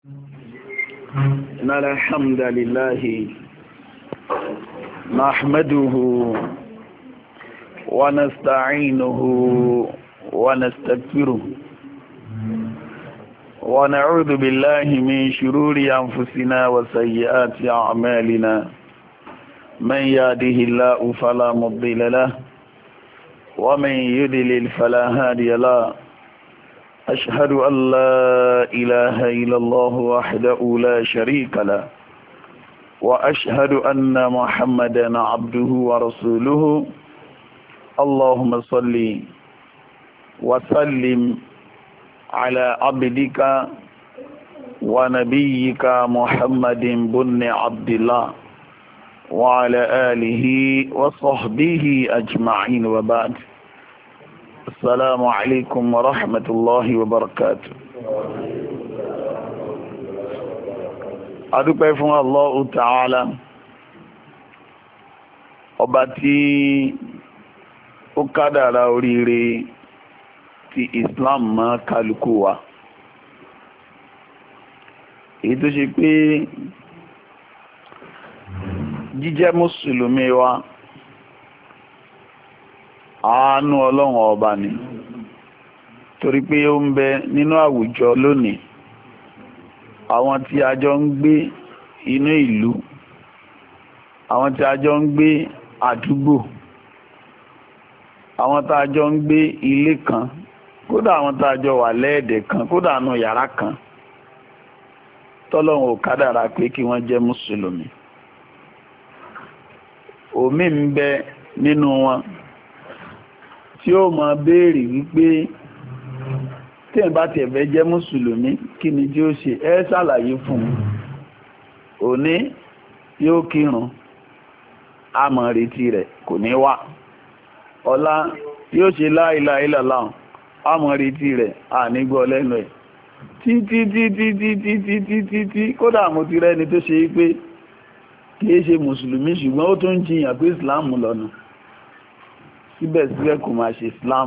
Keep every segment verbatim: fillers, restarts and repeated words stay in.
إن الحمد لله نحمده ونستعينه ونستغفره ونعوذ بالله من شرور أنفسنا وسيئات أعمالنا من يهده الله فلا مضل له ومن يضلل فلا هادي له أشهد أن لا إله إلا الله وحده لا شريك له وأشهد أن محمدا عبده ورسوله اللهم صل وسلم على عبدك ونبيك محمد بن عبد الله وعلى آله وصحبه أجمعين وبعد السلام عليكم ورحمة الله وبركاته. adúpẹ́ fún Allahu Ta'ala ọba tí ó kádàrá oríire ti Islam mọ́ kálukú wa èyí tó ṣe pé jíjẹ́ mùsùlùmí wa àánú ọlọ́run ọba ni torí pé ó ń bẹ nínú àwùjọ lónìí àwọn tí a jọ ń gbé inú ìlú àwọn tí a jọ ń gbé àdúgbò àwọn tí a jọ ń gbé ilé kan kódà àwọn tí a jọ wà lẹ́ẹ̀dẹ̀ kan kódà nù yàrá kan tọ́lọ́run ò kádàrá pé kí wọ́n jẹ́ mùsùlùmí òmí ń bẹ nínú wọn tí ó máa béèrè wípé tí ẹ̀ bá ti ẹ̀fẹ́ jẹ́ mùsùlùmí kí ni tí ó ṣe ẹ ṣàlàyé fún un òní yóò kírun a máa retí rẹ̀ kò ní wá ọ̀la yóò ṣe la ilaha illallah a máa retí rẹ̀ a ní gbọ́ lẹ́nu ẹ̀ títí títí títí títí títí kódà mo ti rẹ́ni tó ṣe pé kìí ṣe mùsùlùmí ṣùgbọ́n ó tún jiyàn pé islam lọ́nà síbẹ̀síbẹ̀ kò máa ṣe islam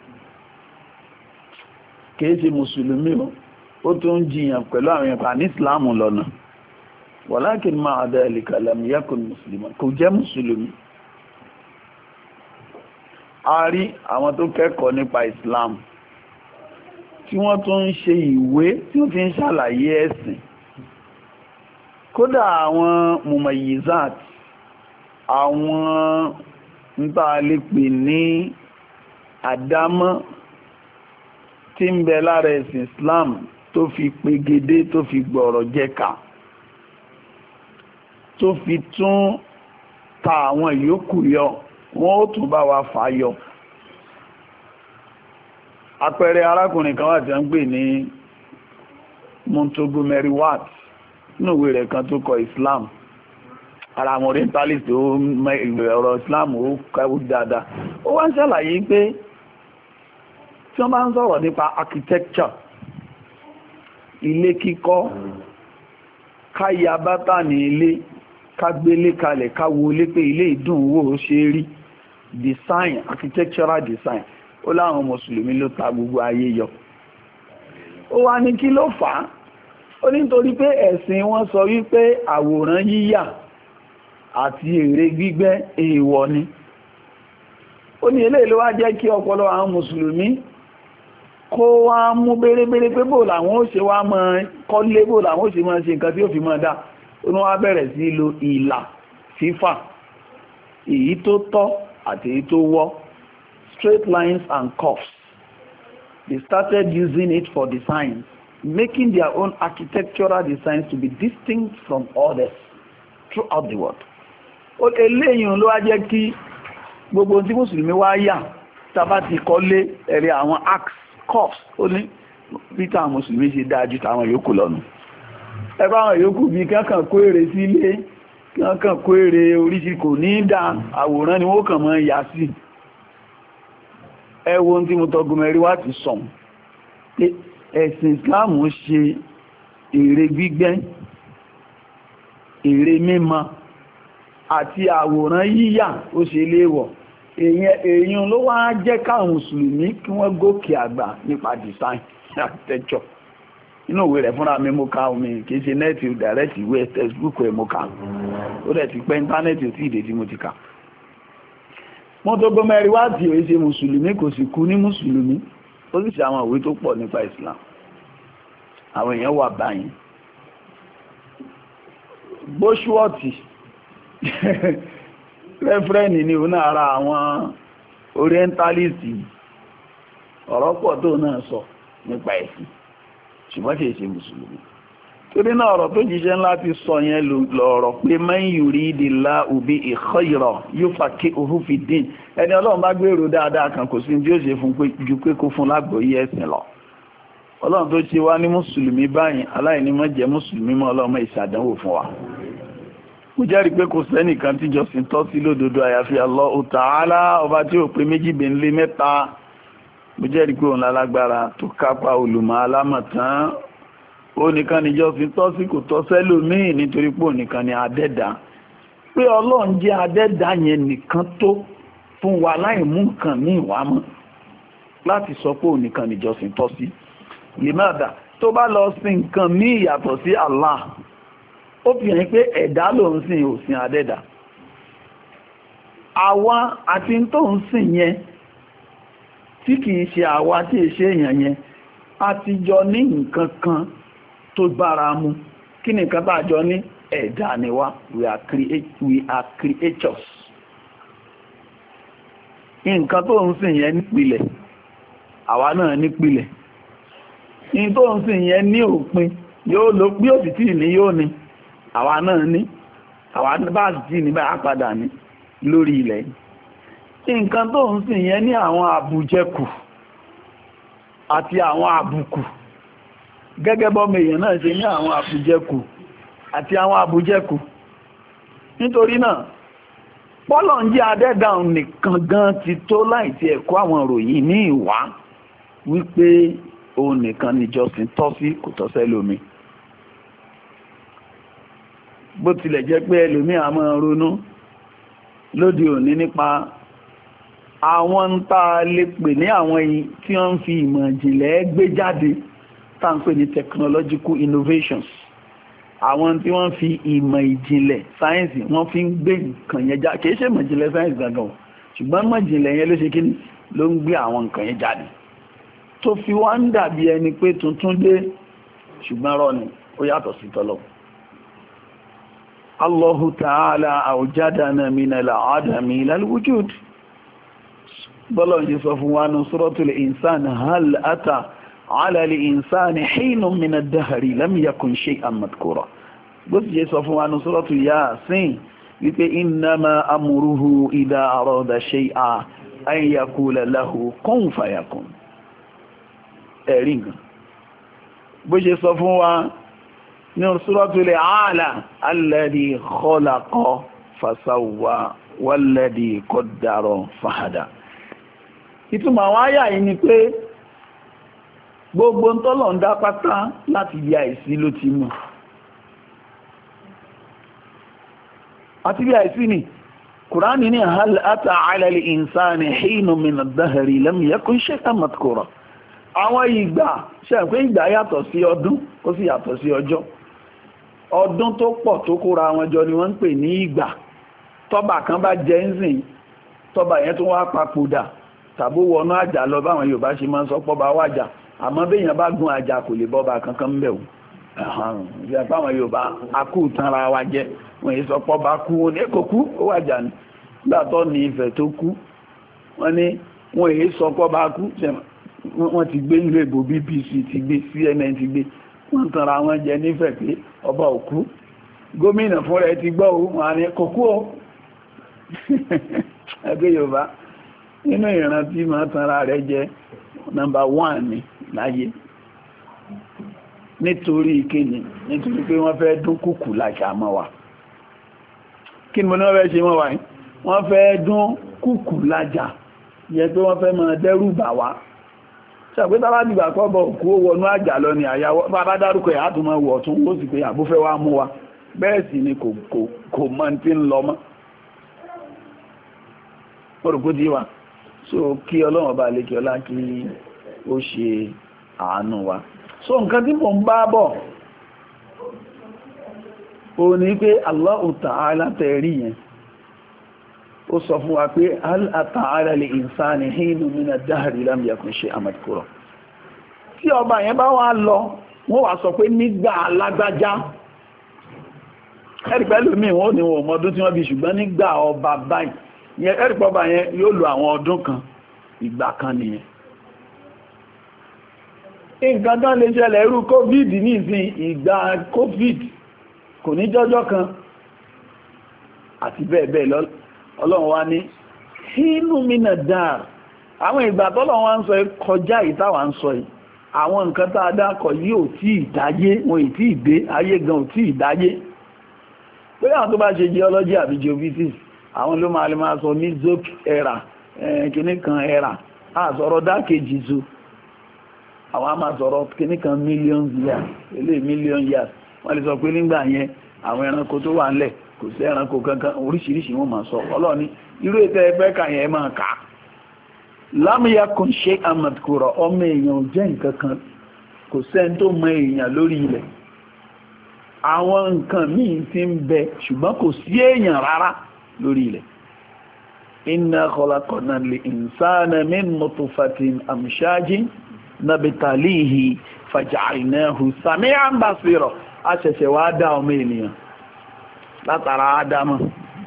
kìí ṣe mùsùlùmí ó tún jiyàn pẹ̀lú àwọn ẹ̀pà ní islam lọ́nà walakin ma'a dhalika lam yakun musliman kò jẹ́ mùsùlùmí. A rí àwọn tó kẹ́kọ̀ọ́ nípa islam tí wọ́n tún ń ṣe ìwé tí wọ́n fi ń ṣàlàyé ẹ̀sìn kódà àwọn mumayizat àwọn nípa lè pè ní àdámọ́ tí ń bẹ lára ẹ̀sìn Islam tó fi pegedé tó fi gbọ̀rọ̀ jẹ́ka tó fi tún ta àwọn ìyókù yọ wọ́n ó tún bá wa fà yọ. Àpẹẹrẹ arákùnrin kan wà tí wọ́n ń pè ní Montgomery Watt nínú ìwé rẹ̀ kan tó kọ Islam ara àwọn orientalist ó ọ̀rọ̀ Islam ó kẹ́wù dáadáa ó wá ń ṣàlàyé pé tí wọ́n bá ń sọ̀rọ̀ nípa architecture ilé kíkọ́ káyà bátà ní ilé kágbélé kalẹ̀ káwọlé pé ilé ìdùn wò ó ṣe rí design architectural design ó láwọn mùsùlùmí ló ta gbogbo ayé yọ ó wá ní kí ló fà á ó nítorí pé ẹ̀sìn wọn sọ wípé àwòrán yíyà àti ère gbígbẹ́ èèwọ̀ ni ó ní eléyìí ló wá jẹ́ kí ọpọlọ àwọn mùsùlùmí kó wá mú bérebére pé bò làwọn ó ṣe wá mọ́ kọ́lé bò làwọn ó ṣe mọ́ ṣe nǹkan tí ó fi mọ́ dá ó ní wá bẹ̀rẹ̀ sí lo ìlà fífà èyí tó tọ́ àti èyí tó wọ́ straight lines and curves. They started using it for designs, making their own architectural designs to be distinct from others throughout the world. Ó eléyìn ló wá jẹ́ kí gbogbo tí mùsùlùmí wá yà tàbá ti kọ́lé ẹ̀rẹ̀ àwọn arcs curves ó ní peter mùsùlùmí ṣe dájú táwọn yòókù lọ́nu ẹgbẹ́ àwọn yòókù bí kankan kó èrè sí ilé kankan kó èrè oríṣi kò ní dá àwòrán ni wọ́n kàn mọ́ yà sí ẹwọ́n tí mo tọgùnmẹ́rí wá ti sọ̀m pé ẹ̀sìn Islam ṣe ère gbígbẹ́ ère mímọ àti àwòrán yíyà ó ṣe léèwọ̀ èèyàn ló wá jẹ́ káwọn mùsùlùmí kí wọ́n gòkè àgbà nípa design architecture inú ìwé rẹ̀ fúnra mi mo ka omi kì í ṣe nẹ́ẹ̀tì direct ìwé textbook ẹ̀ mo kà ó dẹ̀ ti pẹ́ íńtánẹ́ẹ̀tì ò tí ì dé tí mo ti kà. wọ́n tó gbọ́ mẹ́rin wá tí òye ṣe mùsùlùmí kò sì kú ní mùsùlùmí ó sì ṣe àwọn ìwé tó pọ̀ nípa Islam àwọn èèyàn wà báyìí. Bóṣúọ̀tì rẹ́fúrẹ́nì ni òun náà ara àwọn orientalist ọ̀rọ̀ pọ̀ tó náà sọ nípa ẹ̀sìn ṣùgbọ́n kìí ṣe mùsùlùmí. torí náà ọ̀rọ̀ tó jíṣẹ́ ńlá ti sọ yẹn lọ̀rọ̀ pé man yuridillahu bihi khayran yufaqihuhu fid-din ẹni ọlọ́run bá gbèrò dáadáa kan kò sí tí ó ṣe fún ju pé kó fún lágbòóyè ẹ̀sìn lọ. ọlọ́run tó ṣe wá ní mùsùlùmí báyìí aláìní má jẹ́ mùsùlùmí mọ́ ọlọ́mọ ìṣàdánwò fún wa. mo jẹ́rìí pé kò sẹ́nìkan tí jọ́sìn tọ́ sí lódodo àyàfi Allahu Ta'ala ọba tí ò pé méjì bẹ́ńlé mẹ́ta. mo jẹ́rìí pé òun lálágbára tó kápá olùmọ̀ alámọ̀tán ó nìkan ni jọ́sìn tọ́ sí kò tọ́ sẹ́lòmíì nítorí pé òun nìkan ni adẹ́dá pé ọlọ́run jẹ́ adẹ́dá yẹn nìkan tó fún wa láì mú nǹkan ní ìwà mọ́ láti sọ pé òun nìkan ni jọ́sìn tọ́ sí. lèmọ́dà tó bá lọ sí nǹkan míì yàtọ̀ sí Allah ó fi hàn pé ẹ̀dá ló ń sìn òsìn adẹ́dá àwa àti tó ń sìn yẹn tí kìí ṣe àwa tí è ṣe èèyàn yẹn a ti jọ ní nǹkan kan tó bára mu kí ni nǹkan bá jọ ní ẹ̀dá ni wá we are create we are creatures nǹkan tó ń sìn yẹn nípìlẹ̀ àwa náà nípìlẹ̀ ní tó ń sìn yẹn ní òpin yóò ló bí òtítì ní yóò ní àwa náà ní àwa bá sì ní bá padà ní lórí ilẹ̀ yìí nǹkan tó ń sìn yẹn ní àwọn àbùjẹkù àti àwọn àbùkù gẹ́gẹ́ bọ́mọ èèyàn náà ṣe ní àwọn àbùjẹkù àti àwọn àbùjẹkù nítorí náà pọ́lọ̀ ń jẹ́ adẹ́dáun nìkan gan ti tó láì ti ẹ̀kọ́ àwọn ìròyìn ní ìwá wípé òun nìkan níjọsìn tọ́ sí kò tọ́ sẹ́lòmí bó tilẹ̀ jẹ́ pé ẹlòmí a máa ronú lóde òní nípa àwọn ń tá a lè pè ní àwọn tí wọ́n ń fi ìmọ̀ ìjìnlẹ̀ gbé jáde tá ń pè ní technological innovations àwọn tí wọ́n fi ìmọ̀ ìjìnlẹ̀ sáyẹ́nsì wọ́n fi ń gbé nǹkan yẹn jáde kìí ṣe ìmọ̀ ìjìnlẹ̀ sáyẹ́nsì gangan ṣùgbọ́n ìmọ̀ ìjìnlẹ̀ yẹn ló ṣe kí ni ló ń gbé àwọn nǹkan yẹn jáde tó fi wá ń dàbí ẹni pé tuntun dé ṣùgbọ́n rọ́ ni ó yàtọ̀ sí tọ́lọ́. Allahu Ta'ala awjadana minal adami ilal wujud bọ́lọ̀ ń sọ fún wa ní suratul insan hal ata ala al insani hinun min ad-dahri lam yakun shay'an madhkura bó sì sọ fún wa ní suratul yasin wípé innama amruhu idha arada shay'an an yaqula lahu kun fayakun ẹ̀rí nǹkan bó ṣe sọ fún wa ní suratul A'la alladhi khalaqa fasawwa walladhi qaddara fahada ìtumọ̀ àwọn àyà yìí ni pé gbogbo ntọ́lọ̀ ń dá pátá láti bí àìsí ló ti mú àti bí àìsí ni Kùránì ní hal ata ala al-insani hinun min ad-dahri lam yakun shay'an madhkura àwọn ìgbà ṣe pé ìgbà yàtọ̀ sí ọdún ó sì yàtọ̀ sí ọjọ́ ọdún tó pọ̀ tó kóra wọn jọ ni wọ́n ń pè ní ìgbà tọ́bà kan bá jẹ́ ń sìn tọ́bà yẹn tó wá papòdà tàbó wọnú àjà lọ báwọn Yorùbá ṣe máa ń sọ pọ́ba wájà àmọ́ béèyàn bá gun àjà kò lè bọ́ba kankan ń bẹ̀ wò ìyá báwọn Yorùbá akú tanra wa jẹ́ wọ́n yìí sọ pọ́ba kú wọn ní kò kú ó wájà ni nígbà tó ní Ifẹ̀ tó kú wọ́n ní wọ́n yìí sọ pọ́ba kú wọ́n ti gbé nílé ìbò B B C ti gbé C N N ti gbé wọ́n tanra wọn jẹ nífẹ̀ẹ́ pé ọba òkú gómìnà fún rẹ̀ ti gbọ́ òun àní kò kú ọ ẹgbẹ́ Yorùbá nínú ìran tí máa tanra rẹ̀ jẹ́ nọ́mbà wán ní láyé nítorí ìkéni nítorí pé wọ́n fẹ́ dún kùkù láṣà mọ́ wa kí ni mo ní wọ́n fẹ́ ṣe mọ́ wa yìí wọ́n fẹ́ dún kùkù lájà yẹ pé wọ́n fẹ́ máa dẹ́rù bà wá ṣàpé tábà dìgbà kọ́bọ̀ òkú ó wọnú àjà lọ ní àyàwó bá dárúkọ ẹ̀ àtúmọ̀ wọ̀ tún ó sì pé àbúfẹ́ wá mú wa bẹ́ẹ̀ sì ni kò mọ́ tí ń lọ mọ́ orùkú tí wà so kí Ọlọ́run bá lè kí ọlá kí ó ṣe àánú wa so nǹkan tí mo ń bá bọ̀ ó ní pé Allahu Ta'ala tẹ̀rí yẹn ó sọ fún wa pé hal ata ala li insani hinu min ad-dahri lam yakun shay'an madhkura tí ọba yẹn bá wá lọ wọ́n wá sọ pé nígbà alágbájá ẹ̀rí pẹ̀lú mi wọ́n ní wọ́n mọ́dún tí wọ́n bí ṣùgbọ́n nígbà ọba báyìí ẹ̀rí pọ̀ba yẹn yóò lo àwọn ọdún kan ìgbà kan nìyẹn nǹkan tán lè ṣẹlẹ̀ irú covid ní ìsìn ìgbà covid kò ní jọ́jọ́ kan àti bẹ́ẹ̀ bẹ́ẹ̀ lọ ọlọ́run wá ní hínú mínà dáa àwọn ìgbà tọ́lọ́run wá ń sọ kọjá ìtawà ń sọ yìí àwọn nǹkan tá a dákọ̀ yìí ò tí ìdáyé wọn ì tí ìdé ayé gan ò tí ìdáyé pé àwọn tó bá ṣe geology àbí geophysics àwọn ló máa lè máa sọ ní zoc era kìíní kan era àsọ̀rọ̀ dákejì zo àwọn a máa sọ̀rọ̀ kìíní kan millions years ilé million years wọ́n lè sọ pé nígbà yẹn àwọn ẹranko tó wà ńlẹ̀ kò sí ẹranko kankan oríṣiríṣi wọ́n máa sọ ọlọ́ni irú ètò ẹgbẹ́ kan yẹn máa kà á lámìyà kò ń ṣe àmàdùkúrọ̀ ọmọ èèyàn jẹ́ nǹkan kan kò sẹ́ni tó mọ èèyàn lórí ilẹ̀ àwọn nǹkan míì ti ń bẹ ṣùgbọ́n kò sí èèyàn rárá lórí ilẹ̀ inna khalaqna al-insana min nutfatin amshajin nabtalihi faja'alnahu sami'an basira a ṣẹ̀ṣẹ̀ wá dá ọmọ ènìyàn látara ádámọ̀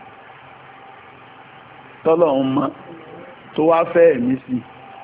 tọ́lọ́run mọ̀ tó wá fẹ́ ẹ̀mí sí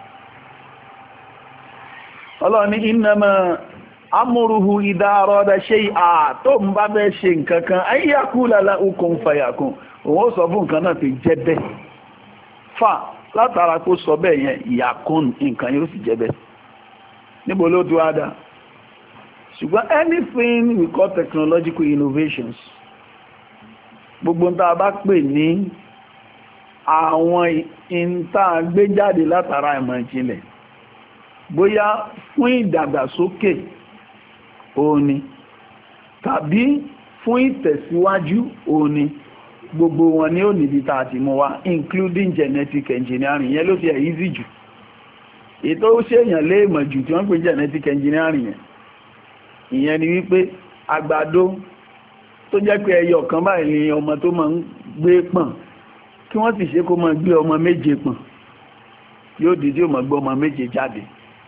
ọlọ́run ní innama amúrùhù idha arada shay'an tó ń bá bẹ́ ṣe nǹkan kan ay yaqula lahu kun fayakun òun ó sọ fún nǹkan náà pé jẹ́ bẹ́ẹ̀ fà látara kó sọ bẹ́ẹ̀ yẹn ìyàkún nǹkan yóò sì jẹ́ bẹ́ẹ̀ níbo ló dúró ádá ṣùgbọ́n anything we call technological innovations gbogbo tá a bá pè ní àwọn ìntà gbé jáde látara ìmọ̀ ìjìnlẹ̀ bóyá fún ìdàgbàsókè òní tàbí fún ìtẹ̀síwájú òní gbogbo wọn ni ó níbi tá a ti mú wá including genetic engineering yẹn ló fi ẹ̀ easy jù ètò ó ṣèyàn léèmọ̀ jù tí wọ́n pè genetic engineering yẹn ìyẹn ni wípé àgbàdo tó jẹ́ pé ẹyọ kan báyìí ni ọmọ tó máa ń gbé pọ̀n kí wọ́n sì ṣe kó máa gbé ọmọ méje pọ̀n yóò dìde ó máa gbé ọmọ méje jáde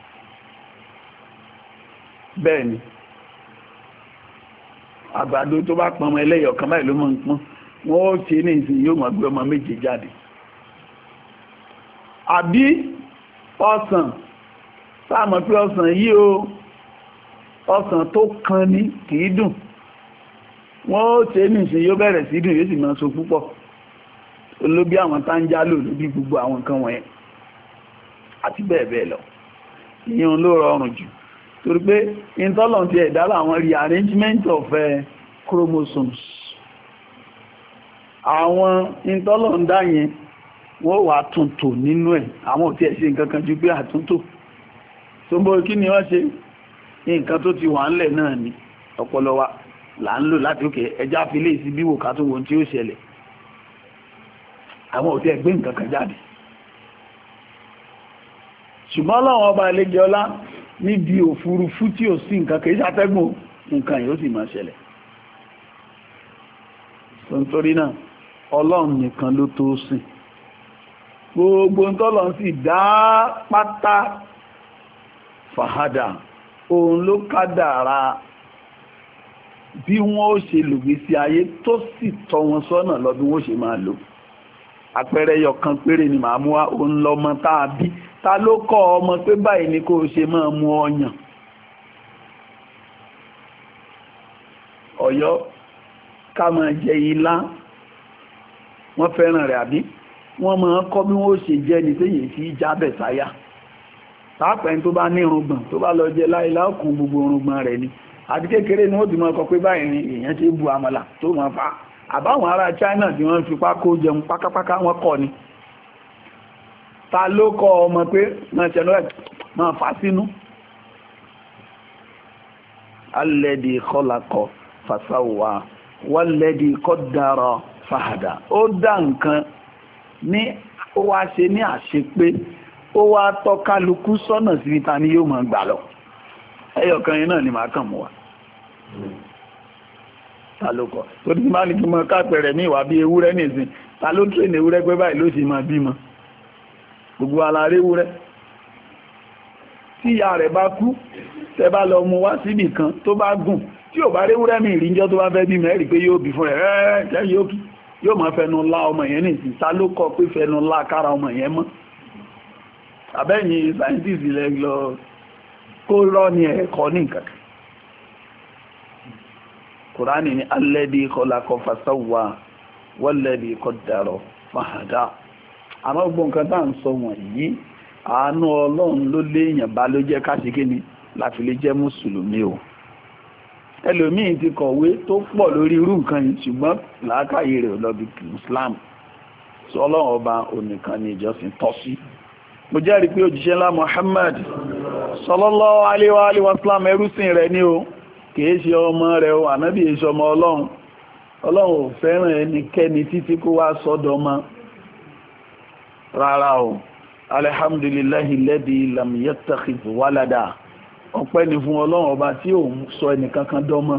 bẹ́ẹ̀ ni àgbàdo tó bá pọ̀n ọmọ ẹlẹ́yọ kan báyìí ló máa ń pọ́n wọ́n ó ṣe ní ìsìn yóò máa gbé ọmọ méje jáde àbí ọsàn sáàmọ̀ pé ọsàn yìí o ọsàn tó kan ní kìí dùn wọ́n ó ṣe ní ìsìn yóò bẹ̀rẹ̀ sí dùn yóò sì máa so púpọ̀ olóbí àwọn tánjálò lóbi gbogbo àwọn nǹkan wọ̀nyẹn àti bẹ́ẹ̀ bẹ́ẹ̀ lọ ìyẹn ló rọrùn jù torí pé intolon ti ẹ̀dá láwọn rearrangement of uh, chromosomes àwọn intolon dá yẹn wọ́n wà túntò nínú ẹ̀ àwọn ò tí ẹ̀ ṣe nǹkan kan ju pé àtúntò tó ń bọ́ kí ni wọ́n ṣe nǹkan tó ti wà ńlẹ̀ náà ni ọpọlọ wa là ń lò láti òkè ẹjá fi lè sí bíwò ká tó wọn tí ó ṣẹlẹ̀ àwọn ò tí ẹ̀ gbé nǹkan kan jáde ṣùgbọ́n láwọn ọba àlejò ọlá níbi òfurufú tí ò sí nǹkan kìí ṣàtẹ́gùn nǹkan yóò sì máa ṣẹlẹ̀ nítorí náà ọlọ́run nìkan ló tó sìn gbogbo tọ́lọ́run sì dá pátá fàhádà òun ló kádàrá bí wọ́n ó ṣe lògbé sí ayé tó sì tọ́ wọn sọ́nà lọ bí wọ́n ṣe máa lò àpẹẹrẹ yọkan péré ni màá mú wá òun lọmọ tá a bí ta ló kọ́ ọmọ pé báyìí ni kó o ṣe máa mú ọyàn Ọ̀yọ́ ká máa jẹ ilá wọ́n fẹ́ràn rẹ̀ àbí wọ́n máa kọ́ bí wọ́n ó ṣe jẹ́ ní téyè sí jábẹ̀ sáyà pàápàá tó bá ní irùngbọ̀n tó bá lọ jẹ láìlá ọkùn gbogbo irùngbọ̀n rẹ̀ ni àti kékeré ni wọ́n ti máa kọ pé báyìí ni èèyàn ti bu àmàlà tó máa fa àbáwọn ará China tí wọ́n fi pákó jẹun pákápáká wọ́n kọ́ ni ta ló kọ́ ọmọ pé máa ṣẹlọ́ ẹ̀ máa fà sínú alẹ́dì kọ́lákọ̀ fàṣàwà wọ́lẹ́dì kọ́dára fàhàdà ó dá nǹkan ní ó wá ṣe ní àṣepé ó wá tọ́ kálukú sọ́nà sí ta ni yóò máa gbà lọ ẹyọkan yẹn náà ni màá kàn mú wa ta ló kọ tó ti máa ní kí mọ kápẹ̀rẹ̀ ní ìwà bí ewúrẹ́ nìsín ta ló tún ní ewúrẹ́ pé báyìí ló sì máa bímọ gbogbo aláàrẹ ewúrẹ́ tí ìyá rẹ̀ bá kú tẹ́ bá lọ mú wá síbì kan tó bá gùn tí ò bá rí ewúrẹ́ mi ìrìnjọ́ tó bá fẹ́ bímọ ẹ̀rí pé yóò bí fún rẹ̀ rẹ́rẹ́ yóò kí yóò máa fẹnu lá ọmọ yẹn nìsín ta ló kọ pé fẹnu lá kára ọmọ yẹn mọ́ àbẹ́yìn scientist ilẹ̀ lọ kó rọ́ ní ẹ̀kọ́ ní nǹkan Kùránì ní alladhi khalaqa fasawwa walladhi qaddara fahada àmọ́ gbogbo nǹkan tá à ń sọ wọ̀nyí àánú Ọlọ́run ló léèyàn bá ló jẹ́ ká ṣe kíni láti lè jẹ́ mùsùlùmí o ẹlòmíì ti kọ̀wé tó pọ̀ lórí irú nǹkan yìí ṣùgbọ́n làákàyè rẹ̀ lọ bí Islam sọ Ọlọ́run ọba onìkan ní ìjọsìn tọ́ sí mo jẹ́rìí pé òjíṣẹ́ ńlá Muhammad sallallahu alaihi wa sallam ẹrúsìn rẹ̀ ní o kìí ṣe ọmọ rẹ̀ o ànábì èṣe ọmọ Ọlọ́run Ọlọ́run ò fẹ́ràn ẹnikẹ́ni títí kó wá sọ́dọ̀ ọmọ rárá o alhamdulillahi alladhi lam yattakhidh walada ọpẹ́ ni fún Ọlọ́run ọba tí ò sọ ẹnìkankan dọ́mọ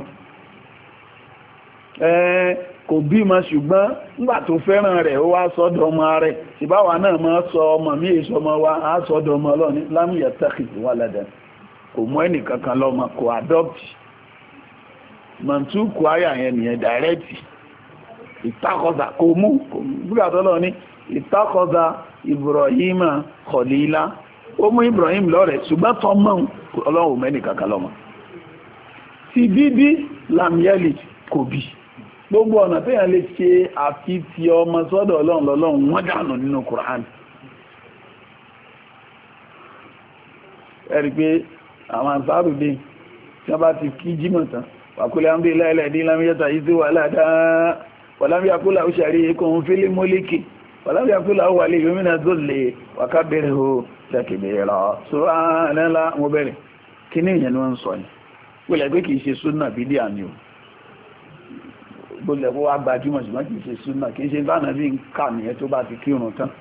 ẹ́ẹ́ kò bímọ ṣùgbọ́n nígbà tó fẹ́ràn rẹ̀ ó wá sọ́dọ̀ ọmọ rẹ̀ ìbáwa náà máa sọ ọmọ mí èso ọmọ wa á sọ́dọ̀ ọmọ Ọlọ́run ní lam yattakhidh walada kò mú ẹnìkankan lọ́mọ kò adopt mọ̀túkù àyà yẹn nìyẹn dàrẹ́tì ìtàkọ́dà kò mú búgbàtọ́lọ́ ní ìtàkọ́dà Ibrahima khalila ó mú Ibrahim lọ́rẹ̀ ṣùgbọ́n tọ́ mọ́ Ọlọ́run mẹ́ni kankan lọ́mọ ti bíbí lamyeli kò bí gbogbo ọ̀nà téèyàn lè ṣe àfi ti ọmọ sọ́dọ̀ Ọlọ́run lọ́lọ́run wọ́n dànù nínú Kùránì ẹ̀rí pé àwọn àǹsáàrù dé tí wọ́n bá ti kí jímọ̀ tán وقل الحمد لله الذي لم يتخذ ولدا ولم يكن له شريك في الملك ولم يكن له ولي من الذل وكبره تكبيرا سبحان الله mo bẹ̀rẹ̀ kíní yẹn wọ́n sọ yìí wọ́n pé kìí ṣe súnà bídíà ni o gbọ́lẹ̀ wọ́n agbájúmọ̀ ṣùgbọ́n kìí ṣe súnà kìí ṣe bá náà bí ń kà nìyẹn tó bá ti kírun tán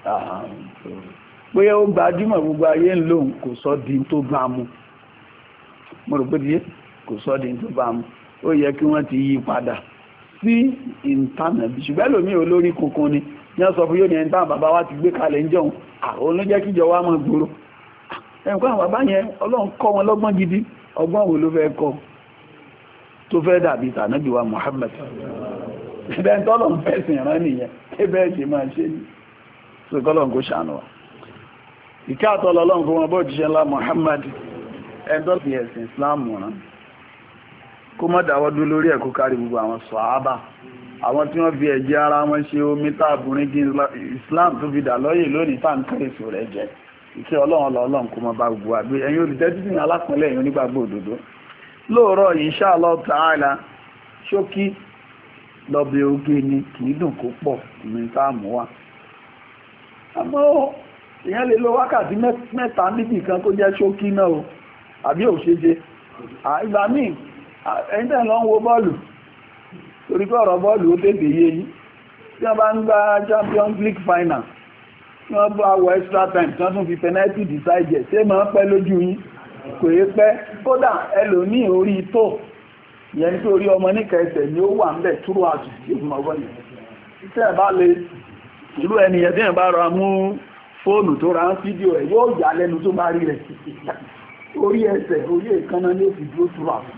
pé ó gbajúmọ̀ gbogbo ayé ń lòun kò sọ di tó gbá mú mo rò pé díẹ̀ kò sọ́dí tó bá mú ó yẹ kí wọ́n ti yí padà sí ìntánẹ̀bì ṣùgbẹ́ lómi olórí kunkun ni ní ọ́ sọ fún yóò ní ẹni táwọn bàbá wa ti gbé kalẹ̀ ń jọun àwọn ló jẹ́ kíjọ wá mọ́ gbòòrò ẹ̀kọ́ àwọn bàbá yẹn Ọlọ́run kọ́ wọn lọ́gbọ́n gidi ọgbọ́n wo ló fẹ́ kọ́ tó fẹ́ dàbí tànábì wa Muhammad ẹ̀bẹ̀ tọ́lọ̀ ń fẹ́sìn rán nìyẹn ẹbẹ́ ṣe máa ṣe ní ṣùkọ́lọ́n kó ṣàánú wa ìkẹ́ àtọ́lọ́lọ́n kó wọn bọ́ jíṣẹ́ ńlá Muhammad ẹ̀dọ́ fi ẹ̀sìn Islam rán kó mọ́ dáwọ́dú lórí ẹ̀kọ́ kárí gbogbo àwọn sàhábà àwọn tí wọ́n fi ẹ̀jẹ̀ ara wọn ṣe omi táàbùrín jí Islam tó fi dà lọ́yè lónìí táǹkà èso rẹ̀ jẹ́ ìkẹ́ Ọlọ́run lọ́lọ́run kó mọ́ bá gbogbo àgbé ẹ̀yin olùtẹ́tí sí alápẹ̀lẹ̀ ẹ̀yin onígbàgbọ́ òdodo lóòrọ̀ insha Allah ta'ala ṣókí lọ́bẹ̀ oge ni kì í dùn kó pọ̀ ní táàmù wa àmọ́ èèyàn lè lo wákàtí mẹ́ta níbì kan kó jẹ́ ṣókí náà o àbí òṣèṣe ìgbà míì ẹ̀yin tẹ́ lọ ń wo bọ́ọ̀lù torí pé ọ̀rọ̀ bọ́ọ̀lù ó tètè yé yín tí wọ́n bá ń gba Champions League final tí wọ́n bá wọ extra time tí wọ́n tún fi penalty decide ẹ̀ ṣé máa ń pẹ́ lójú yín kò yé pẹ́ kódà ẹlòmíì orí tó ìyẹn tó rí ọmọ níka ẹsẹ̀ ni ó wà ń bẹ̀ túrò àtù tí ó mọ̀ yẹn tí ẹ̀ bá lè irú ẹnìyẹn tí ẹ̀ bá ra mú fóònù tó ra ń fídíò ẹ̀ yóò yà lẹ́nu tó bá rí rẹ̀ orí ẹsẹ̀ orí èékánná ní òfin tó túrò àtù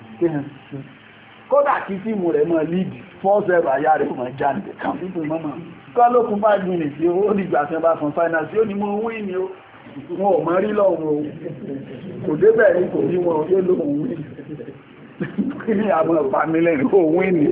kódà kí tíìmù rẹ̀ mọ́ líìdì four zero àyà rẹ̀ mọ́ jáde kàmpútù mọ́mọ́ kọ́ lókun five minutes ó dìgbà tí wọ́n bá fún final tí ó ní mọ́ wí ni ó wọn ò mọ́ rí lọ́wọ́ kò débẹ̀ ní kò rí wọn yóò lóhun wí kí ní àwọn ìpamílẹ̀ ní kò wí ni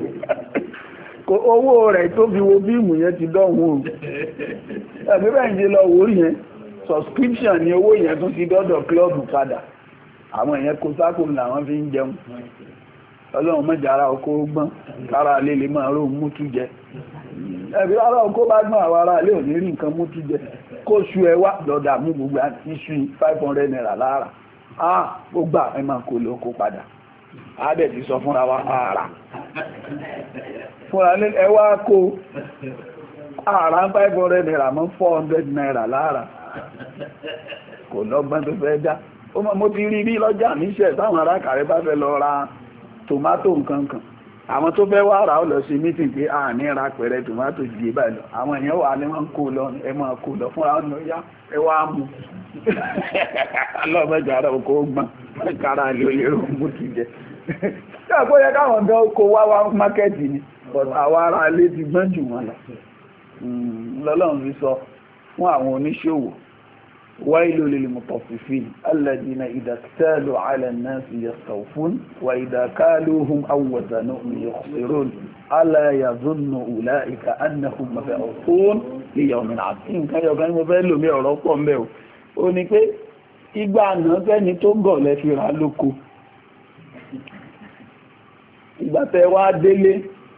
owó rẹ̀ tó fi wo bíìmù yẹn ti dọ́hun ẹ̀gbẹ́bẹ̀ ń jẹ́ lọ wò yẹn subscription ni owó yẹn tún ti dọ́dọ̀ klọ́ọ̀bù padà àwọn èèyàn kó sákò làwọn fi ń jẹun Ọlọ́run mẹ́jọ ara ọkọ̀ gbọ́n kára alé lè máa rò mútú jẹ ẹ̀bí ara ọkọ̀ bá gbọ́n àwọn ará alé ò ní rí nǹkan mútú jẹ kó ṣu ẹwà lọ́dà mú gbogbo iṣu five hundred naira lára ah ó gbà ẹ máa kó lóko padà àádẹ́ ti sọ fúnra wa ara fúnra ẹwà kó ara five hundred naira mọ́ four hundred naira lára kò lọ́gbọ́n tó fẹ́ dá mo ti rí rí lọ́jà níṣẹ́ táwọn arákàrẹ́ bá fẹ́ lọ ra tòmátò nǹkankan àwọn tó fẹ́ wá ra ó lọ sí mítìn pé a ní ra pẹ̀rẹ̀ tòmátò jìdí báyìí lọ àwọn èèyàn wà ní wọ́n kó lọ ẹ máa kó lọ fúnra ọ̀nà yá ẹ wá mú alọ́mọdé ara oko gbọ́n kára lè olè mú ti jẹ káàkó yẹ káwọn gan kó wá wá mákẹ́tì ni àwọn ará ilé ti gbọ́n jù wọn lọ lọ́lọ́run fi sọ fún àwọn oníṣòwò ويل للمطففين الذين إذا اكتالوا على الناس يستوفون وإذا كالوهم أو وزنوهم يخسرون ألا يظن أولئك أنهم مبعوثون ليوم عظيم kan yo kan mo fẹ́ lò mí ọ̀rọ̀ pọ̀ ńbẹ̀ o ó ní pé ìgbà náà tẹ́ni tó gọ̀ lẹ fi ra lóko ìgbà tẹ́ wá délé